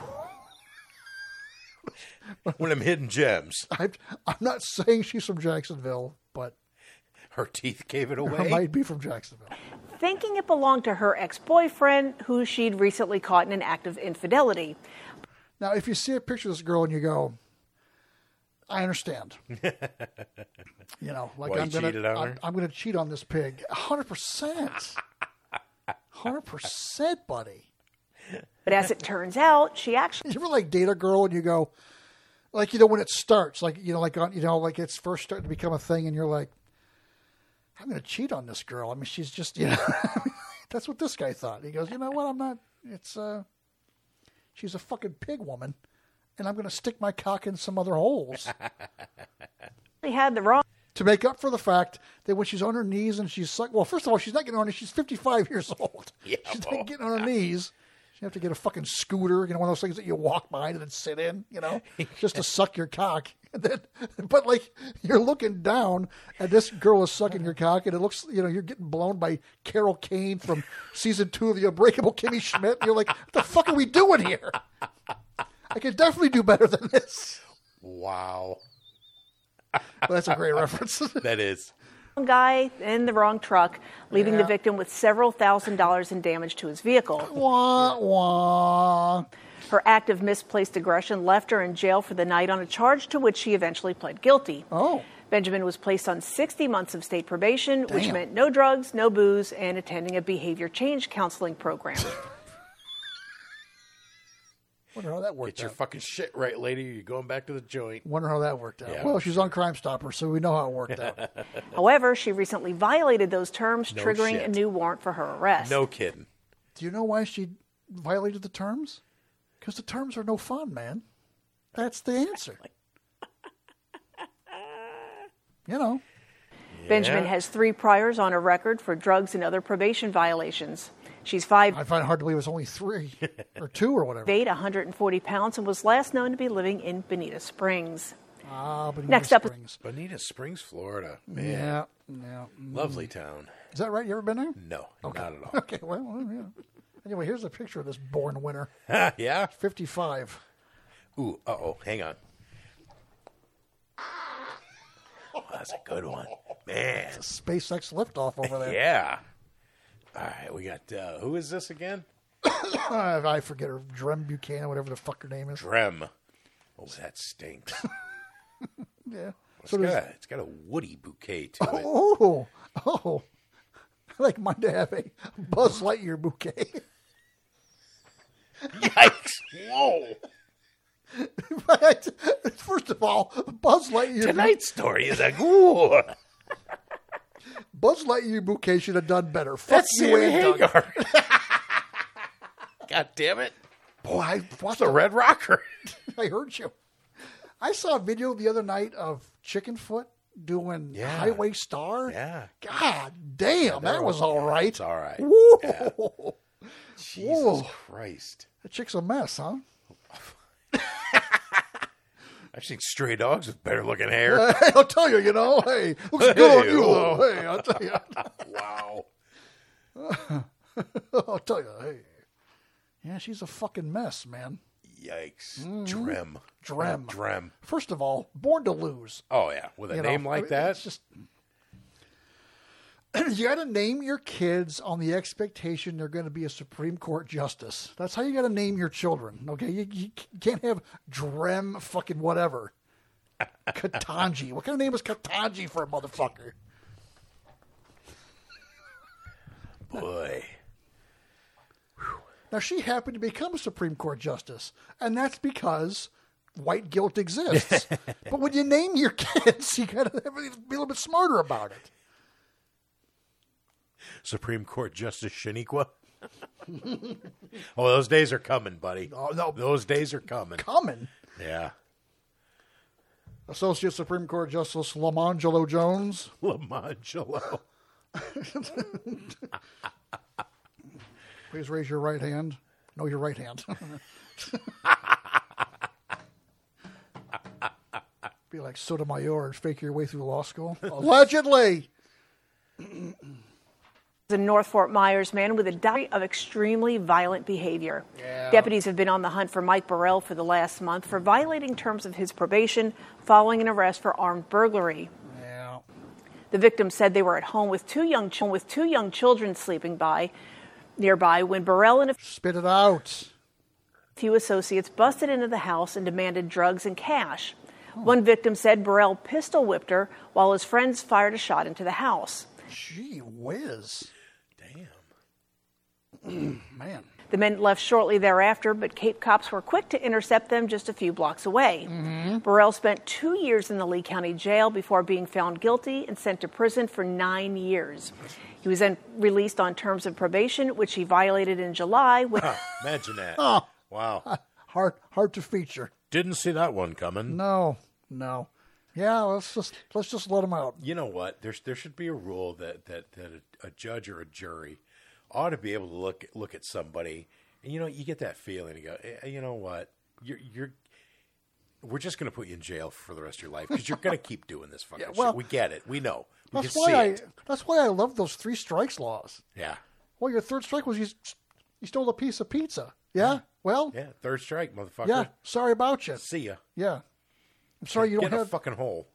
One of them hidden gems. I'm, I'm not saying she's from Jacksonville, but... Her teeth gave it Her away. might be from Jacksonville. Thinking it belonged to her ex-boyfriend, who she'd recently caught in an act of infidelity. Now, if you see a picture of this girl and you go, I understand. You know, like Why I'm you gonna, cheated on I'm, her? I'm gonna cheat on this pig. A hundred percent. A hundred percent, buddy. But as it turns out, she actually... You ever like date a girl and you go, like, you know, when it starts, like, you know, like, on, you know, like it's first starting to become a thing and you're like, I'm going to cheat on this girl. I mean, she's just, you know, that's what this guy thought. He goes, you know what? I'm not, it's, uh, she's a fucking pig woman and I'm going to stick my cock in some other holes. had the wrong... To make up for the fact that when she's on her knees and she's suck, well, first of all, she's not getting on her, she's fifty-five years old. Yeah, she's well. not getting on her knees. You have to get a fucking scooter, you know, one of those things that you walk behind and then sit in, you know, just to suck your cock. And then, but like you're looking down and this girl is sucking your cock and it looks, you know, you're getting blown by Carol Kane from season two of The Unbreakable Kimmy Schmidt. And you're like, what the fuck are we doing here? I could definitely do better than this. Wow. Well, that's a great reference. That is. guy in the wrong truck, leaving Yeah. the victim with several thousand dollars in damage to his vehicle. Wah, wah. Her act of misplaced aggression left her in jail for the night on a charge to which she eventually pled guilty. Oh. Benjamin was placed on sixty months of state probation, which Damn. meant no drugs, no booze, and attending a behavior change counseling program. Wonder how that worked Get your out. fucking shit right, lady. You're going back to the joint. Wonder how that worked out. Yeah, well, I'm she's on Crime Stopper, so we know how it worked out. However, she recently violated those terms, No triggering shit. a new warrant for her arrest. No kidding. Do you know why she violated the terms? Because the terms are no fun, man. That's the answer. You know. Benjamin has three priors on her record for drugs and other probation violations. She's five. I find it hard to believe it's only three or two or whatever. Weighed one hundred forty pounds and was last known to be living in Bonita Springs. Ah, Bonita Next up, Springs. Bonita Springs, Florida. Man. Yeah, yeah. Mm. Lovely town. Is that right? You ever been there? No, Okay. not at all. Okay, well, well, yeah. Anyway, here's a picture of this born winner. Yeah? fifty-five. Ooh, uh-oh, hang on. Oh, that's a good one. Man. It's a SpaceX liftoff over there. Yeah. All right, we got, uh, who is this again? I forget her. Drem Buchanan, whatever the fuck her name is. Drem. Oh, that stinks. Yeah. It's, So got does- a, it's got a woody bouquet to it. Oh, oh. I like mine to have a Buzz Lightyear bouquet. Yikes. Whoa. But, first of all, Buzz Lightyear. Tonight's story is like, ooh. Buzz Lightyear bouquet should have done better. Fuck That's you, Sammy and Doug. Hagar. God damn it. Boy, I watched the Red Rocker. I heard you. I saw a video the other night of Chickenfoot doing Yeah. Highway Star. Yeah. God damn, Yeah, that was all right. It's all right. Woo. Yeah. Jesus Whoa. Christ. That chick's a mess, huh? I've seen stray dogs with better looking hair. Hey, I'll tell you, you know, hey, looks good on you, though. Hey, I'll tell you. Wow. I'll tell you, hey. Yeah, she's a fucking mess, man. Yikes. Mhm. Drem. Drem. Drem. First of all, born to lose. Oh, yeah. With a You know, name I like mean, that. it's just you got to name your kids on the expectation they're going to be a Supreme Court justice. That's how you got to name your children. Okay, you, you can't have Drem fucking whatever. Katanji. What kind of name is Katanji for a motherfucker? Boy. Now she happened to become a Supreme Court justice, and that's because white guilt exists. But when you name your kids, you got to be a little bit smarter about it. Supreme Court Justice Shaniqua. Oh, those days are coming, buddy. Oh, no. Those days are coming. Coming. Yeah. Associate Supreme Court Justice Lamangelo Jones. Lamangelo. Please raise your right hand. No, your right hand. Be like Sotomayor and fake your way through law school. Allegedly. The North Fort Myers man with a diary of extremely violent behavior. Yeah. Deputies have been on the hunt for Mike Burrell for the last month for violating terms of his probation following an arrest for armed burglary. Yeah. The victim said they were at home with two young ch- with two young children sleeping by nearby when Burrell and a Spit it out. few associates busted into the house and demanded drugs and cash. One victim said Burrell pistol whipped her while his friends fired a shot into the house. Gee whiz. Damn. Man. The men left shortly thereafter, but Cape cops were quick to intercept them just a few blocks away. Mm-hmm. Burrell spent two years in the Lee County Jail before being found guilty and sent to prison for nine years. He was then released on terms of probation, which he violated in July. With Imagine that. Oh. Wow. Hard, hard to feature. Didn't see that one coming. No, no. Yeah, let's just let's just let him out. You know what? There's there should be a rule that that that a, a judge or a jury ought to be able to look look at somebody, and you know you get that feeling. You go, hey, you know what? You're you're. We're just going to put you in jail for the rest of your life because you're going to keep doing this fucking Yeah, well, shit. We get it. We know. We That's can why see I. it. That's why I love those three strikes laws. Yeah. Well, your third strike was you. You stole a piece of pizza. Yeah. Well. Yeah. Third strike, motherfucker. Yeah. Sorry about you. See ya. Yeah. I'm sorry you Get don't in have a fucking hole.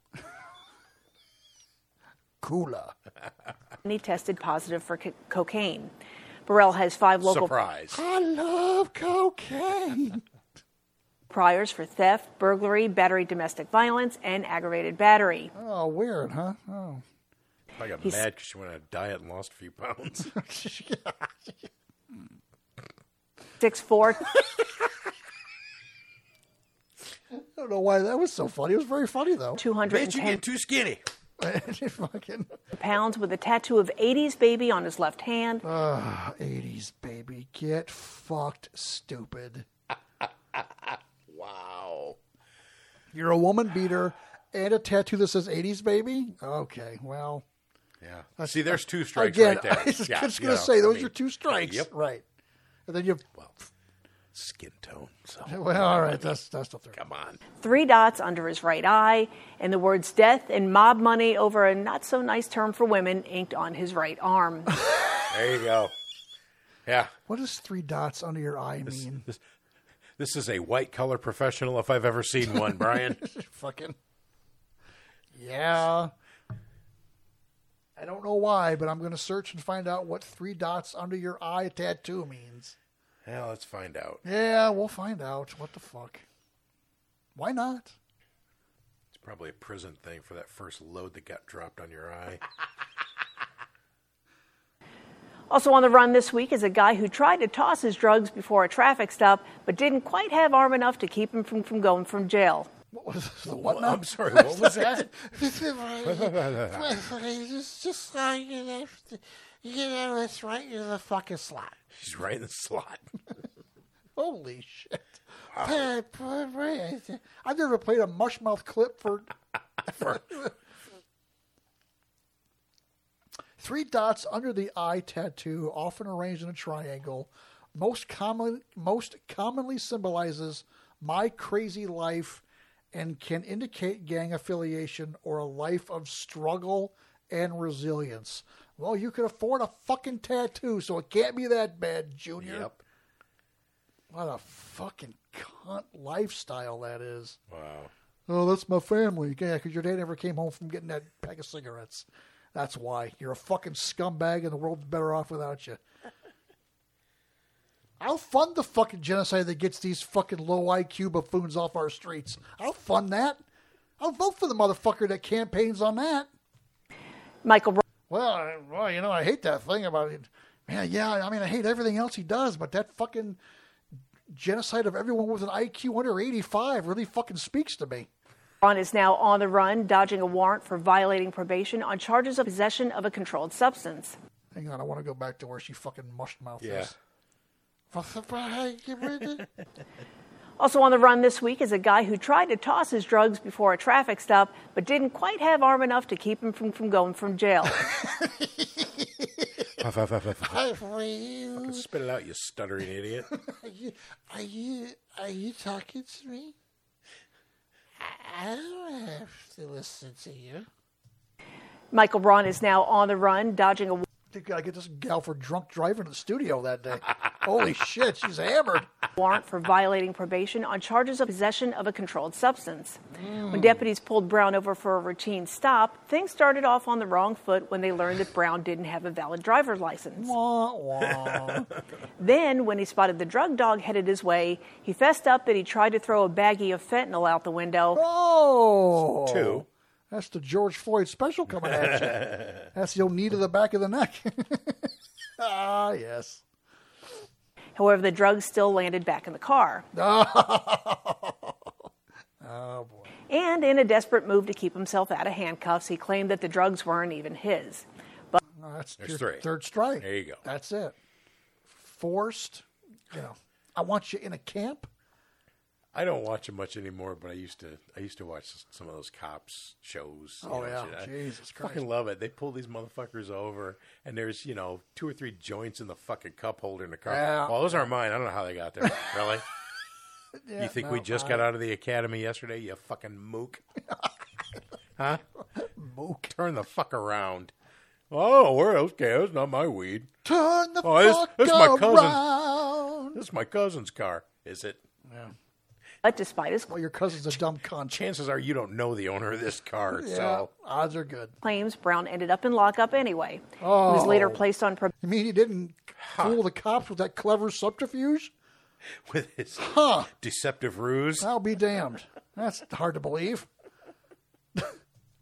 Cooler. and he tested positive for co- cocaine. Burrell has five local Surprise. I love cocaine. priors for theft, burglary, battery, domestic violence, and aggravated battery. Oh, weird, huh? Oh. I got He's- mad because she went on a diet and lost a few pounds. Six four. don't know why that was so funny. It was very funny, though. two hundred ten too skinny. Fucking pounds with a tattoo of eighties baby on his left hand. Ah, eighties baby. Get fucked stupid. Wow. You're a woman beater and a tattoo that says eighties baby? Okay, well. Yeah. See, there's two strikes again, right there. I was yeah, just you going know, to say, those I mean, are two strikes. Yep. Right. And then you Well, skin tone. So. Well, all right. That's, that's the third. Come on. Three dots under his right eye, and the words death and mob money over a not-so-nice term for women inked on his right arm. There you go. Yeah. What does three dots under your eye This, mean? this, this is a white collar professional if I've ever seen one, Brian. Fucking. Yeah. I don't know why, but I'm going to search and find out what three dots under your eye tattoo means. Yeah, let's find out. Yeah, we'll find out. What the fuck? Why not? It's probably a prison thing for that first load that got dropped on your eye. Also on the run this week is a guy who tried to toss his drugs before a traffic stop, but didn't quite have arm enough to keep him from, from going from jail. What was the what now? I'm sorry, what was that? It's just like, you know, you know, it's right in the fucking slot. She's right in the slot. Holy shit. Wow. I've never played a mushmouth clip for... for Three dots under the eye tattoo, often arranged in a triangle, most commonly, most commonly symbolizes my crazy life and can indicate gang affiliation or a life of struggle and resilience. Well, you can afford a fucking tattoo, so it can't be that bad, Junior. Yep. What a fucking cunt lifestyle that is. Wow. Oh, that's my family. Yeah, because your dad never came home from getting that pack of cigarettes. That's why. You're a fucking scumbag and the world's better off without you. I'll fund the fucking genocide that gets these fucking low I Q buffoons off our streets. I'll fund that. I'll vote for the motherfucker that campaigns on that. Michael. Well, I, well, you know, I hate that thing about it. Man, yeah, I mean, I hate everything else he does, but that fucking genocide of everyone with an I Q under eighty-five really fucking speaks to me. Ron is now on the run, dodging a warrant for violating probation on charges of possession of a controlled substance. Hang on, I want to go back to where she fucking mushed mouth Yeah. is. Also on the run this week is a guy who tried to toss his drugs before a traffic stop, but didn't quite have arm enough to keep him from, from going from jail. Fucking spit it out, you stuttering idiot. Are you, are you, are you talking to me? I don't have to listen to you. Michael Braun is now on the run, dodging a I think I get this gal for drunk driving in the studio that day. Holy shit, she's hammered. warrant for violating probation on charges of possession of a controlled substance. Mm. When deputies pulled Brown over for a routine stop, things started off on the wrong foot when they learned that Brown didn't have a valid driver's license. Wah, wah. Then, when he spotted the drug dog headed his way, he fessed up that he tried to throw a baggie of fentanyl out the window. Oh! Two. That's the George Floyd special coming at you. That's the old knee to the back of the neck. Ah, yes. However, the drugs still landed back in the car. Oh, boy. And in a desperate move to keep himself out of handcuffs, he claimed that the drugs weren't even his. But No, that's There's your three. third strike. There you go. That's it. Forced, you know, I want you in a camp. I don't watch it much anymore, but I used to. I used to watch some of those cops shows. you Oh, know, yeah. shit. I Jesus Christ. fucking love it. They pull these motherfuckers over, and there's you know two or three joints in the fucking cup holder in the car. Yeah. Well, those aren't mine. I don't know how they got there. Really? Yeah, you think no, we just I- got out of the academy yesterday? You fucking mook. Huh? Mook. Turn the fuck around. Oh, we're okay. That's not my weed. Turn the Oh, this, fuck this is my cousin. around. This is my cousin's car. Is it? Yeah. But despite his Well, your cousin's a dumb cunt. Chances are you don't know the owner of this car. Yeah, So odds are good. claims, Brown ended up in lockup anyway. Oh. He was later placed on probation. You mean he didn't fool the cops with that clever subterfuge? with his Huh. deceptive ruse. I'll be damned. That's hard to believe.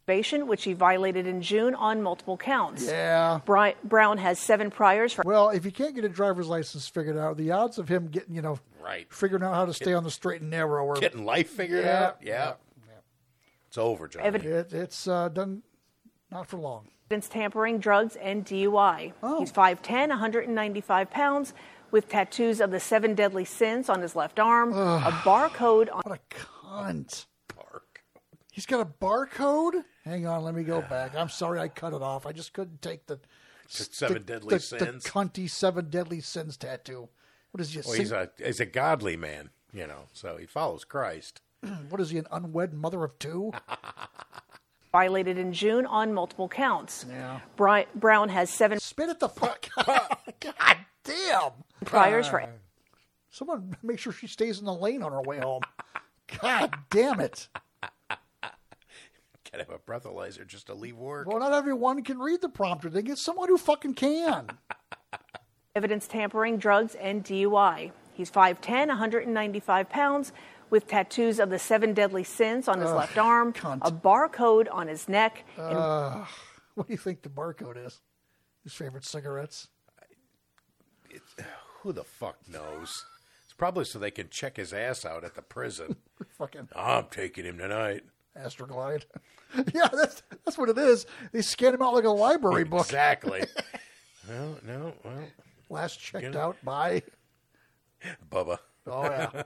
which he violated in June on multiple counts. Yeah. Bri- Brown has seven priors for. Well, if you can't get a driver's license figured out, the odds of him getting, you know, right, figuring out how to stay on the straight and narrow, or getting life figured yeah, out, yeah. yeah, it's over, John. Evid- it, it's uh, done not for long. Evidence tampering, drugs, and D U I. Oh. He's five ten, one hundred ninety-five pounds, with tattoos of the seven deadly sins on his left arm, Ugh. a barcode on. What a cunt. He's got a barcode? Hang on, let me go back. I'm sorry I cut it off. I just couldn't take the seven the, deadly the, sins. The cunty seven deadly sins tattoo. What is he? A Well, sing- he's a he's a godly man, you know, so he follows Christ. What is he, an unwed mother of two? Violated in June on multiple counts. Yeah. Bri- Brown has seven. Spit it the fuck. God damn. Priors for. Someone make sure she stays in the lane on her way home. God damn it. Gotta have a breathalyzer just to leave work. Well, not everyone can read the prompter. They get someone who fucking can. Evidence tampering, drugs, and D U I. He's five ten, one hundred ninety-five pounds, with tattoos of the seven deadly sins on his Ugh, left arm, cunt. a barcode on his neck. And Uh, what do you think the barcode is? His favorite cigarettes? It's, who the fuck knows? It's probably so they can check his ass out at the prison. Fucking I'm taking him tonight. Astroglide. Yeah, that's that's what it is. They scan him out like a library book. Exactly. No, no, well. Last checked Gonna- out by Bubba. Oh, yeah.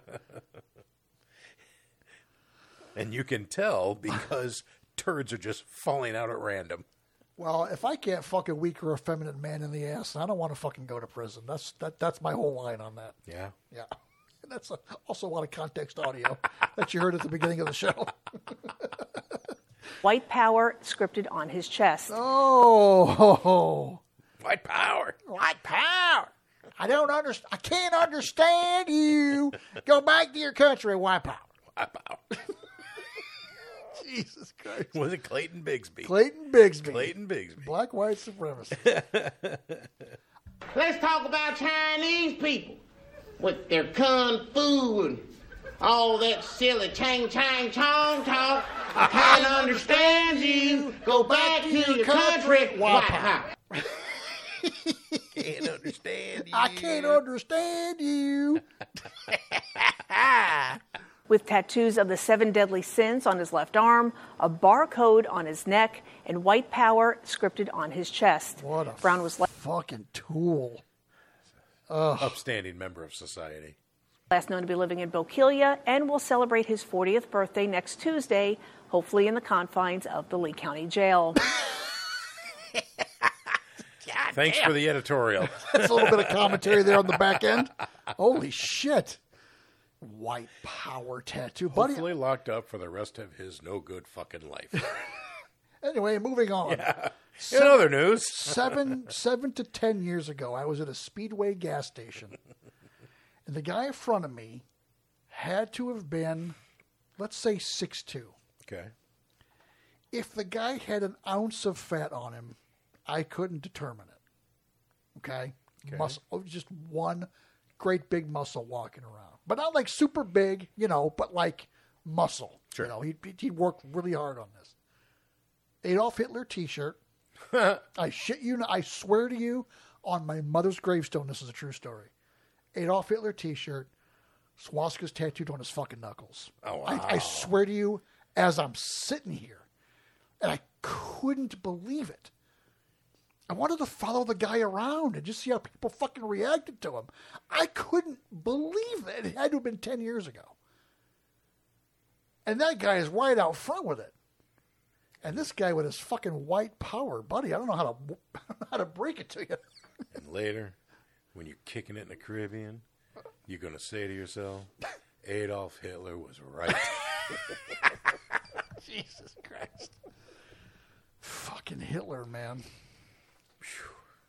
And you can tell because turds are just falling out at random. Well, if I can't fuck a weak or effeminate man in the ass, I don't want to fucking go to prison. That's that. That's my whole line on that. Yeah. Yeah. And that's a, also a lot of context audio that you heard at the beginning of the show. white power scripted on his chest. Oh. White power. White power. I don't understand. I can't understand you. Go back to your country, white power. White power. Jesus Christ. Was it Clayton Bigsby? Clayton Bigsby. Clayton Bigsby. Black white supremacy. Let's talk about Chinese people with their kung fu and all that silly chang chang chong talk. I can't understand you. Go back to your country, white power. Can't understand you. I can't understand you. With tattoos of the seven deadly sins on his left arm, a barcode on his neck, and white power scripted on his chest. What a Brown was la- fucking tool. Upstanding member of society. last known to be living in Bokeelia and will celebrate his fortieth birthday next Tuesday, hopefully in the confines of the Lee County Jail. Thanks for the editorial. That's a little bit of commentary there on the back end. Holy shit. White power tattoo. Buddy. Hopefully locked up for the rest of his no good fucking life. Anyway, moving on. Yeah. In other news. seven, seven to ten years ago, I was at a Speedway gas station. And the guy in front of me had to have been, let's say, six two. Okay. If the guy had an ounce of fat on him, I couldn't determine it. Okay? Okay. Muscle, just one great big muscle walking around. But not like super big, you know, but like muscle. Sure. You know, he he worked really hard on this. Adolf Hitler t-shirt. I shit you, I swear to you, on my mother's gravestone, this is a true story. Adolf Hitler t-shirt, swastikas tattooed on his fucking knuckles. Oh, wow. I, I swear to you, as I'm sitting here, and I couldn't believe it. I wanted to follow the guy around and just see how people fucking reacted to him. I couldn't believe it. It had to have been ten years ago. And that guy is right out front with it. And this guy with his fucking white power, buddy, I don't know how to I don't know how to break it to you. And later, when you're kicking it in the Caribbean, you're going to say to yourself, Adolf Hitler was right. Jesus Christ. Fucking Hitler, man. Whew.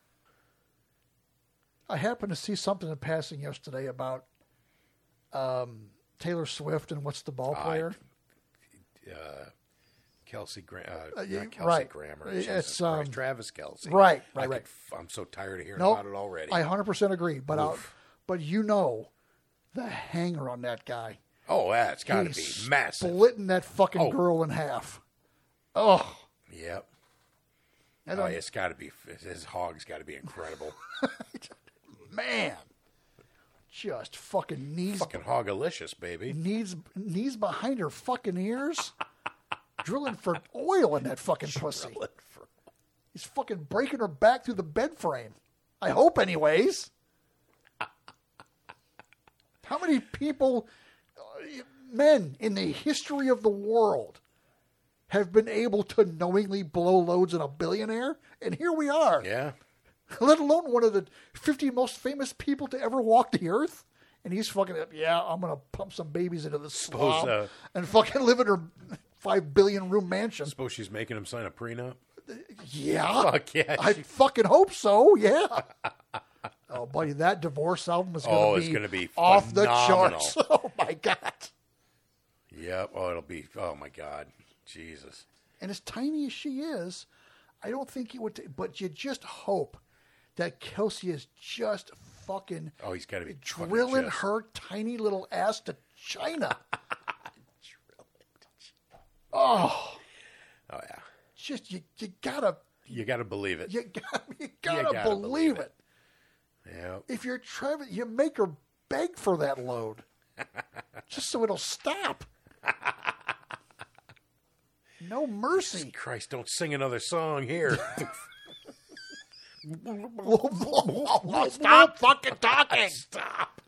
I happened to see something in passing yesterday about um, Taylor Swift and what's the ball player? Uh, Kelsey, Gra- uh, Uh, yeah, not Kelsey right. Grammer. It's, Jesus um, Christ, Travis Kelsey. right, right, I could right. f- I'm so tired of hearing Nope, about it already. I one hundred percent agree. But I'll, Oof. but you know the hanger on that guy. Oh, yeah, it's got to He's be massive. Splitting that fucking Oh. girl in half. Oh. Yep. I Oh, don't- it's got to be, his hog's got to be incredible. Man. Just fucking knees. Fucking hogalicious, baby. Knees, knees behind her fucking ears. Drilling for oil in that fucking pussy. For... He's fucking breaking her back through the bed frame. I hope, anyways. How many people, uh, men in the history of the world, have been able to knowingly blow loads in a billionaire? And here we are. Yeah. Let alone one of the fifty most famous people to ever walk the earth. And he's fucking, yeah, I'm going to pump some babies into the Suppose, slob uh, and fucking live in her five billion room mansion. Suppose she's making him sign a prenup? Yeah. Fuck yeah. I she- fucking hope so, yeah. Oh, buddy, that divorce album is going to Oh, be, it's gonna be off phenomenal. the charts. Oh, my God. Yep. Oh, it'll be, oh my God. Jesus. And as tiny as she is, I don't think it would, t- but you just hope that Kelsey is just fucking Oh, he's got to be fucking drilling just- her tiny little ass to China. Oh. Oh, yeah. Just, you, you gotta, You got to believe it. you gotta, you gotta, gotta believe, believe it. Yep. If you're Trevor, you make her beg for that load, just so it'll stop. No mercy. Christ, don't sing another song here. Stop fucking talking. Stop.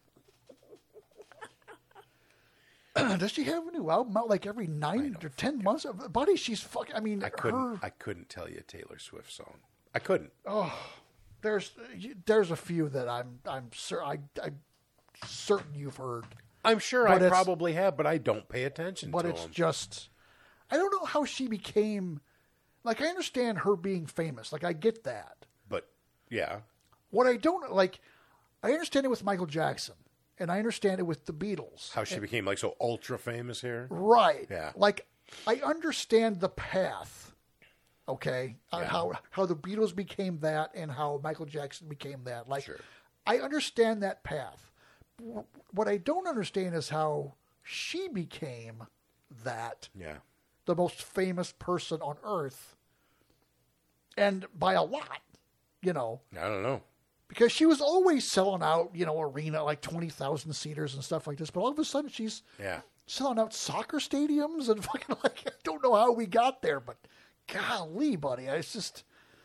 Does she have a new album out like every nine or ten months? Buddy, she's fucking. I mean, I couldn't. her. I couldn't tell you a Taylor Swift song. I couldn't. Oh, there's there's a few that I'm I'm cer- I, I'm certain you've heard. I'm sure But I it's- probably have, but I don't pay attention But to it's them. just, I don't know how she became. Like, I understand her being famous. Like, I get that. But yeah, What I don't like, I understand it with Michael Jackson, and I understand it with the Beatles. how she And- became like so ultra famous here. Right. Yeah. Like, I understand the path, okay? Uh, Yeah. how how the Beatles became that and how Michael Jackson became that. Like, Sure. I understand that path. W- What I don't understand is how she became that, Yeah. the most famous person on earth, and by a lot, you know. I don't know. Because she was always selling out, you know, arena, like twenty thousand seaters and stuff like this. But all of a sudden she's Yeah. selling out soccer stadiums and fucking like, I don't know how we got there, but golly, buddy, it's just.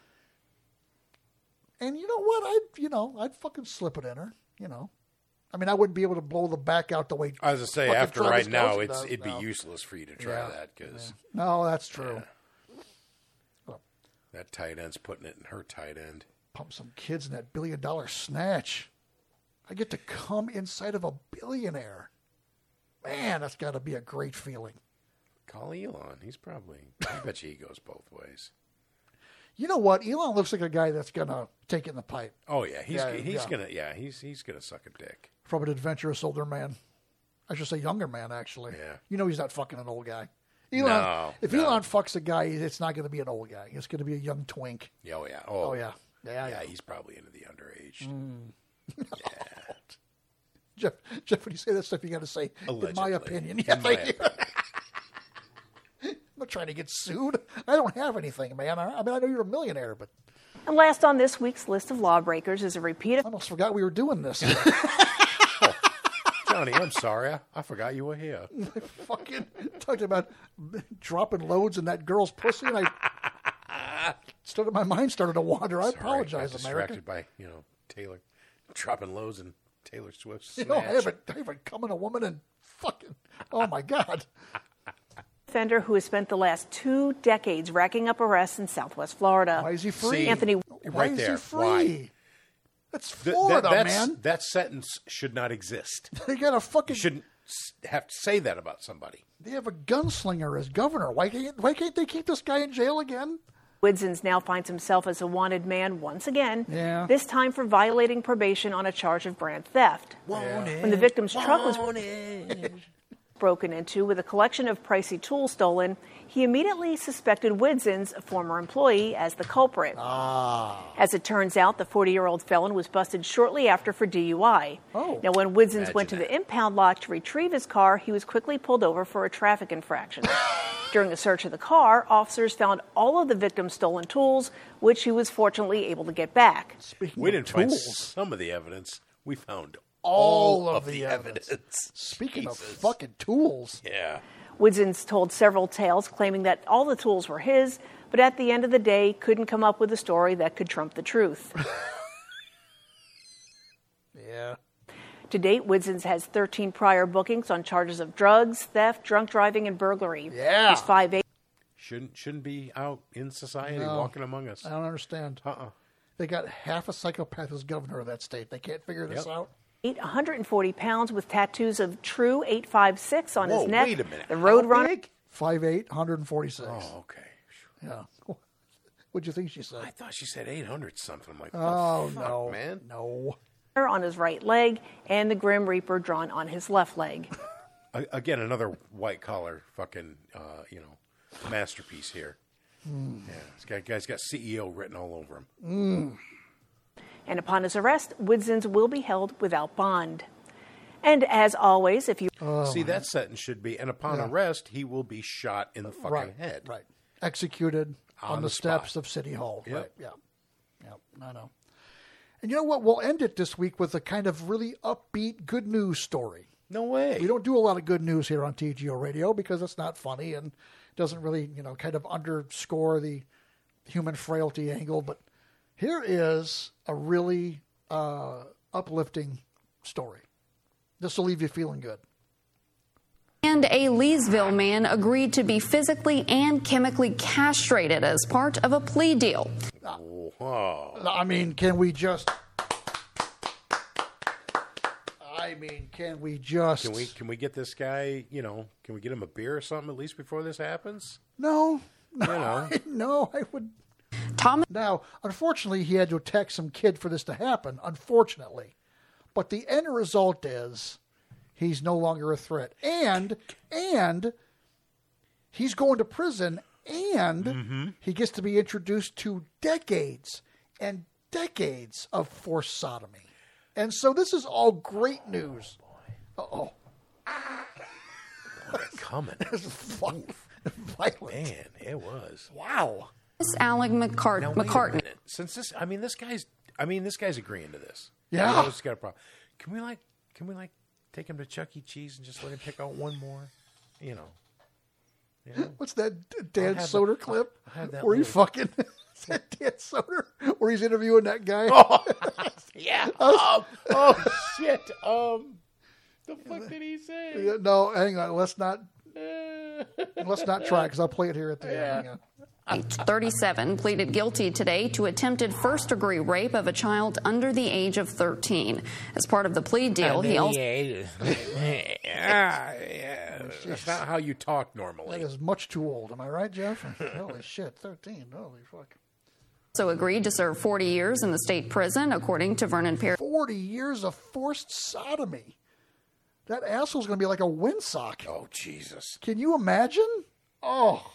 And you know what? I'd, you know, I'd fucking slip it in her, you know. I mean, I wouldn't be able to blow the back out the way. I was to say fucking after Travis right now, Kelce it's does it'd now. be useless for you to try Yeah. that because No, that's true. that tight end's putting it in her tight end. Pump some kids in that billion dollar snatch. I get to come inside of a billionaire. Man, that's got to be a great feeling. Call Elon. He's probably. I bet you he goes both ways. You know what? Elon looks like a guy that's gonna take it in the pipe. Oh yeah, he's Yeah, he's yeah. gonna yeah he's he's gonna suck a dick. From an adventurous older man. I should say younger man, actually. Yeah. You know he's not fucking an old guy. Elon, No, if no. Elon fucks a guy, it's not going to be an old guy. It's going to be a young twink. Yeah, oh yeah. Oh, Oh, yeah. Yeah, yeah. yeah. He's probably into the underage. Jeff, Jeff, when you say that stuff, you got to say, in my Allegedly. opinion. In Yeah, my thank you. I'm not trying to get sued. I don't have anything, man. I, I mean, I know you're a millionaire, but And last on this week's list of lawbreakers is a repeat of. I almost forgot we were doing this. Johnny, I'm sorry. I, I forgot you were here. Fucking talked about dropping loads in that girl's pussy, and I started. My mind started to wander. I Sorry, apologize, got America. distracted by you know Taylor dropping lows and Taylor Swift's You know, I snatch. haven't, I haven't come in a woman and fucking. Oh my God. Offender who has spent the last two decades racking up arrests in Southwest Florida. Why is he free? See, Anthony. Why right is there. he free? Why? That's Th- Florida, that, that's- man. That sentence should not exist. They got a fucking. You shouldn't s- have to say that about somebody. They have a gunslinger as governor. Why can't Why can't they keep this guy in jail again? Widsons now finds himself as a wanted man once again, Yeah. this time for violating probation on a charge of grand theft. When the victim's truck was broken into with a collection of pricey tools stolen, he immediately suspected Widsons, a former employee, as the culprit. Ah. As it turns out, the forty-year-old felon was busted shortly after for D U I. Oh. Now, when Widsons Imagine went to that. the impound lot to retrieve his car, he was quickly pulled over for a traffic infraction. During a search of the car, officers found all of the victim's stolen tools, which he was fortunately able to get back. We didn't find some of the evidence. We found All, all of, the, evidence. evidence. Speaking Jesus. of fucking tools. Yeah. Woodson's told several tales claiming that all the tools were his, but at the end of the day couldn't come up with a story that could trump the truth. Yeah. To date, Woodson's has thirteen prior bookings on charges of drugs, theft, drunk driving, and burglary. Yeah. He's five eight. Shouldn't shouldn't be out in society No. walking among us. I don't understand. Uh-uh. They got half a psychopath as governor of that state. They can't figure this Yep. out. one hundred forty pounds with tattoos of True eight five six on Whoa, his neck. wait a minute. The How Roadrunner. big? five eight, one hundred forty-six. Oh, okay. Yeah. What'd you think she said? I thought she said eight hundred something. I'm like, Oh, oh, fuck, no. man. No. On his right leg, and the Grim Reaper drawn on his left leg. A- Again, another white collar fucking, uh, you know, masterpiece here. Mm. Yeah, this guy, guy's got C E O written all over him. Mm. And upon his arrest, Woodson's will be held without bond. And as always, if you See, that sentence should be, and upon Yeah. arrest, he will be shot in the fucking Right, head. right. Executed on, On the, the spot. steps of City Hall. Yep. Right, yeah. Yeah, I know. And you know what? We'll end it this week with a kind of really upbeat, good news story. No way. We don't do a lot of good news here on T G O Radio because it's not funny and doesn't really, you know, kind of underscore the human frailty angle. But here is a really uh, uplifting story. This will leave you feeling good. And a Leesville man agreed to be physically and chemically castrated as part of a plea deal. Oh. I mean, can we just... I mean, can we just... Can we can we get this guy, you know, can we get him a beer or something at least before this happens? No. No, You know. no, I would... Tom. Now, unfortunately, he had to attack some kid for this to happen, unfortunately. But the end result is he's no longer a threat. And, and he's going to prison, and Mm-hmm. he gets to be introduced to decades and decades of forced sodomy. And so this is all great news. Uh-oh. Coming. This is violent. Man, it was. Wow. Miss Alec McCart- Now, wait a McCartney. minute. Since this, I mean, this guy's, I mean, this guy's agreeing to this. Yeah. I know this got a problem. Can we like, can we like take him to Chuck E. Cheese and just let him pick out one more? You know. You know? What's that I'll Dan have Soder that- clip I'll have that where he little- fucking is that Dan Soder where he's interviewing that guy? Oh, yeah. Um, oh shit. Um, the fuck did he say? Yeah, no, hang on. Let's not. Let's not try because I'll play it here at the end. Hang on. thirty-seven, pleaded guilty today to attempted first-degree rape of a child under the age of thirteen. As part of the plea deal, he also yeah, yeah. That's not how you talk That normally. is much too old. Am I right, Jeff? Holy shit, thirteen. Holy fuck. also agreed to serve forty years in the state prison, according to Vernon Perry. Forty years of forced sodomy. That asshole's going to be like a windsock. Oh Jesus! Can you imagine? Oh.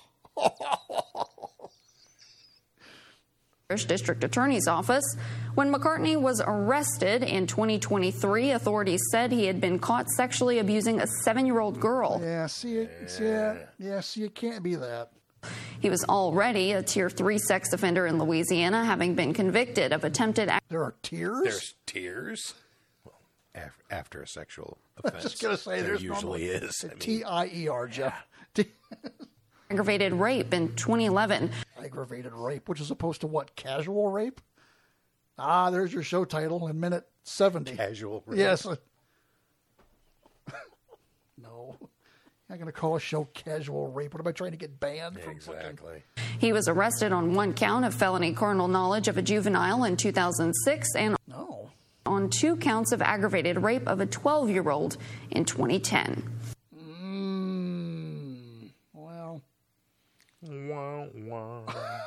District Attorney's Office. When McCartney was arrested in twenty twenty-three, authorities said he had been caught sexually abusing a seven-year-old girl. Yeah, see it. Yeah, yeah, see, it can't be that. He was already a Tier three sex offender in Louisiana, having been convicted of attempted... There are tears? There's tears. Well, af- after a sexual I offense, was just going to say there there's usually normally is. I mean, T I E R, Jeff. aggravated rape in twenty eleven. Aggravated rape, which is opposed to what? Casual rape? Ah, there's your show title in minute seventy. Casual rape. Yes. No. I'm not going to call a show casual rape. What am I trying to get banned from? Exactly. He was arrested on one count of felony carnal knowledge of a juvenile in two thousand six and no. on two counts of aggravated rape of a twelve-year-old in twenty ten. Mm, well. Wah, wah.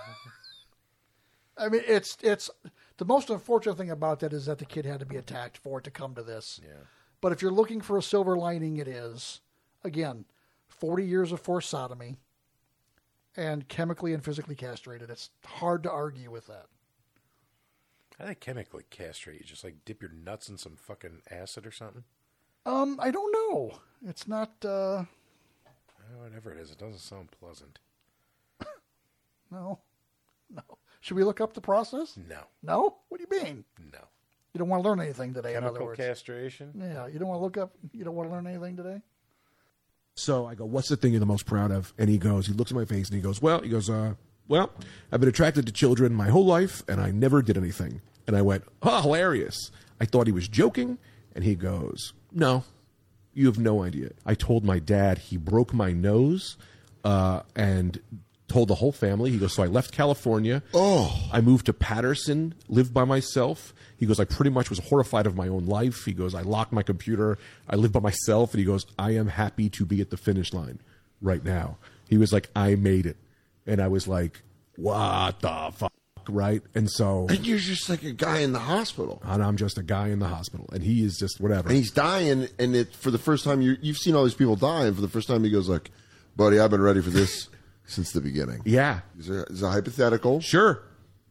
I mean, it's it's the most unfortunate thing about that is that the kid had to be attacked for it to come to this. Yeah. But if you're looking for a silver lining, it is, again, forty years of forced sodomy and chemically and physically castrated. It's hard to argue with that. I think chemically castrate you. Just like dip your nuts in some fucking acid or something. Um, I don't know. It's not. Uh, I Whatever it is, it doesn't sound pleasant. No. No. Should we look up the process? No. No? What do you mean? No. You don't want to learn anything today, in other Chemical words. castration? Yeah, you don't want to look up, you don't want to learn anything today? So I go, what's the thing you're the most proud of? And he goes, he looks at my face and he goes, well, he goes, uh, well, I've been attracted to children my whole life and I never did anything. And I went, oh, hilarious. I thought he was joking. And he goes, no, you have no idea. I told my dad he broke my nose uh, and told the whole family. He goes, so I left California. Oh. I moved to Patterson, lived by myself. He goes, I pretty much was horrified of my own life. He goes, I locked my computer. I lived by myself. And he goes, I am happy to be at the finish line right now. He was like, I made it. And I was like, what the fuck, right? And so... And you're just like a guy in the hospital. And I'm just a guy in the hospital. And he is just whatever. And he's dying, and it for the first time, you you've seen all these people die, and for the first time he goes like, buddy, I've been ready for this since the beginning. Yeah. Is a, is a hypothetical. Sure.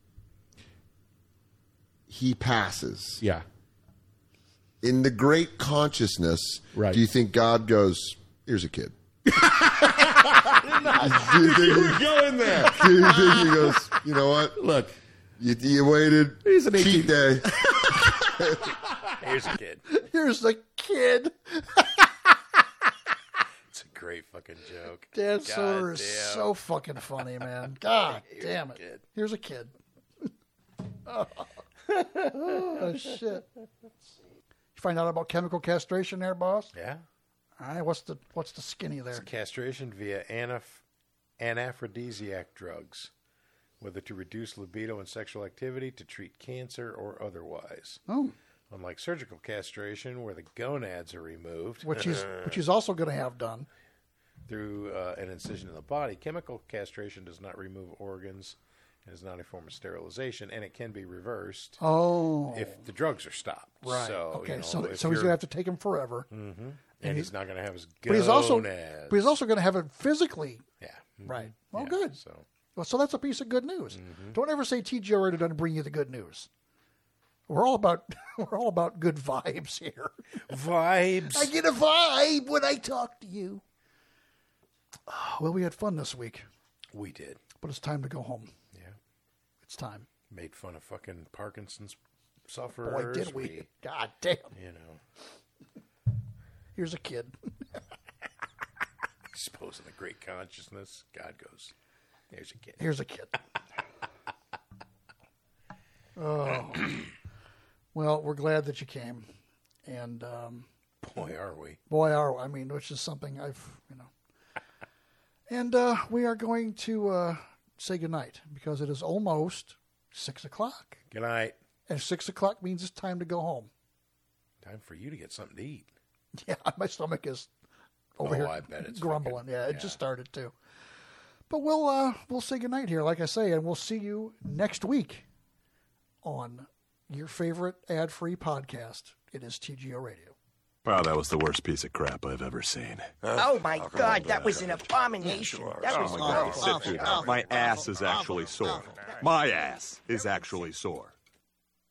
He passes. Yeah. In the great consciousness, right. Do you think God goes, here's a kid? you were going there. Do you think he goes, you know what? Look. You, you waited. He's an cheat day. Here's a kid. Here's a kid. It's a great fucking joke. Dan God Soder is damn. so fucking funny, man. God Here's damn a it. kid. Here's a kid. Oh, shit. You find out about chemical castration there, boss? Yeah. All right, what's the what's the skinny there? It's castration via anaph- anaphrodisiac drugs, whether to reduce libido and sexual activity, to treat cancer, or otherwise. Oh. Unlike surgical castration, where the gonads are removed, Which he's which he's also going to have done. through uh, an incision in the body, chemical castration does not remove organs and is not a form of sterilization, and it can be reversed Oh. if the drugs are stopped. Right. So, okay, you know, so if so he's you're- going to have to take him forever. Mm-hmm. And, And he's he- not going to have his gonads. But he's also but he's also going to have it physically. Yeah. Right. Well, Yeah, good. So. Well, so that's a piece of good news. Mm-hmm. Don't ever say T G O Radio doesn't bring you the good news. We're all about we're all about good vibes here. Vibes. I get a vibe when I talk to you. Oh, well, we had fun this week. We did. But it's time to go home. Yeah. It's time. Made fun of fucking Parkinson's sufferers. Boy, did we. God damn. You know. Here's a kid. Exposing the great consciousness. God goes, there's a kid. Here's a kid. Oh. Well, we're glad that you came. And um, boy, are we. Boy, are we. I mean, which is something I've, you know. And uh, we are going to uh, say goodnight because it is almost six o'clock. Good night. And six o'clock means it's time to go home. Time for you to get something to eat. Yeah, my stomach is over Oh, here I bet it's grumbling. fucking- yeah, it yeah. just started to. But we'll uh, we'll say goodnight here, like I say, and we'll see you next week on your favorite ad-free podcast. It is T G O Radio. Wow, that was the worst piece of crap I've ever seen. Oh my God, that was an abomination. That was Oh my awful, God, sit awful, through that. awful, My ass awful, is actually sore. My ass is actually sore.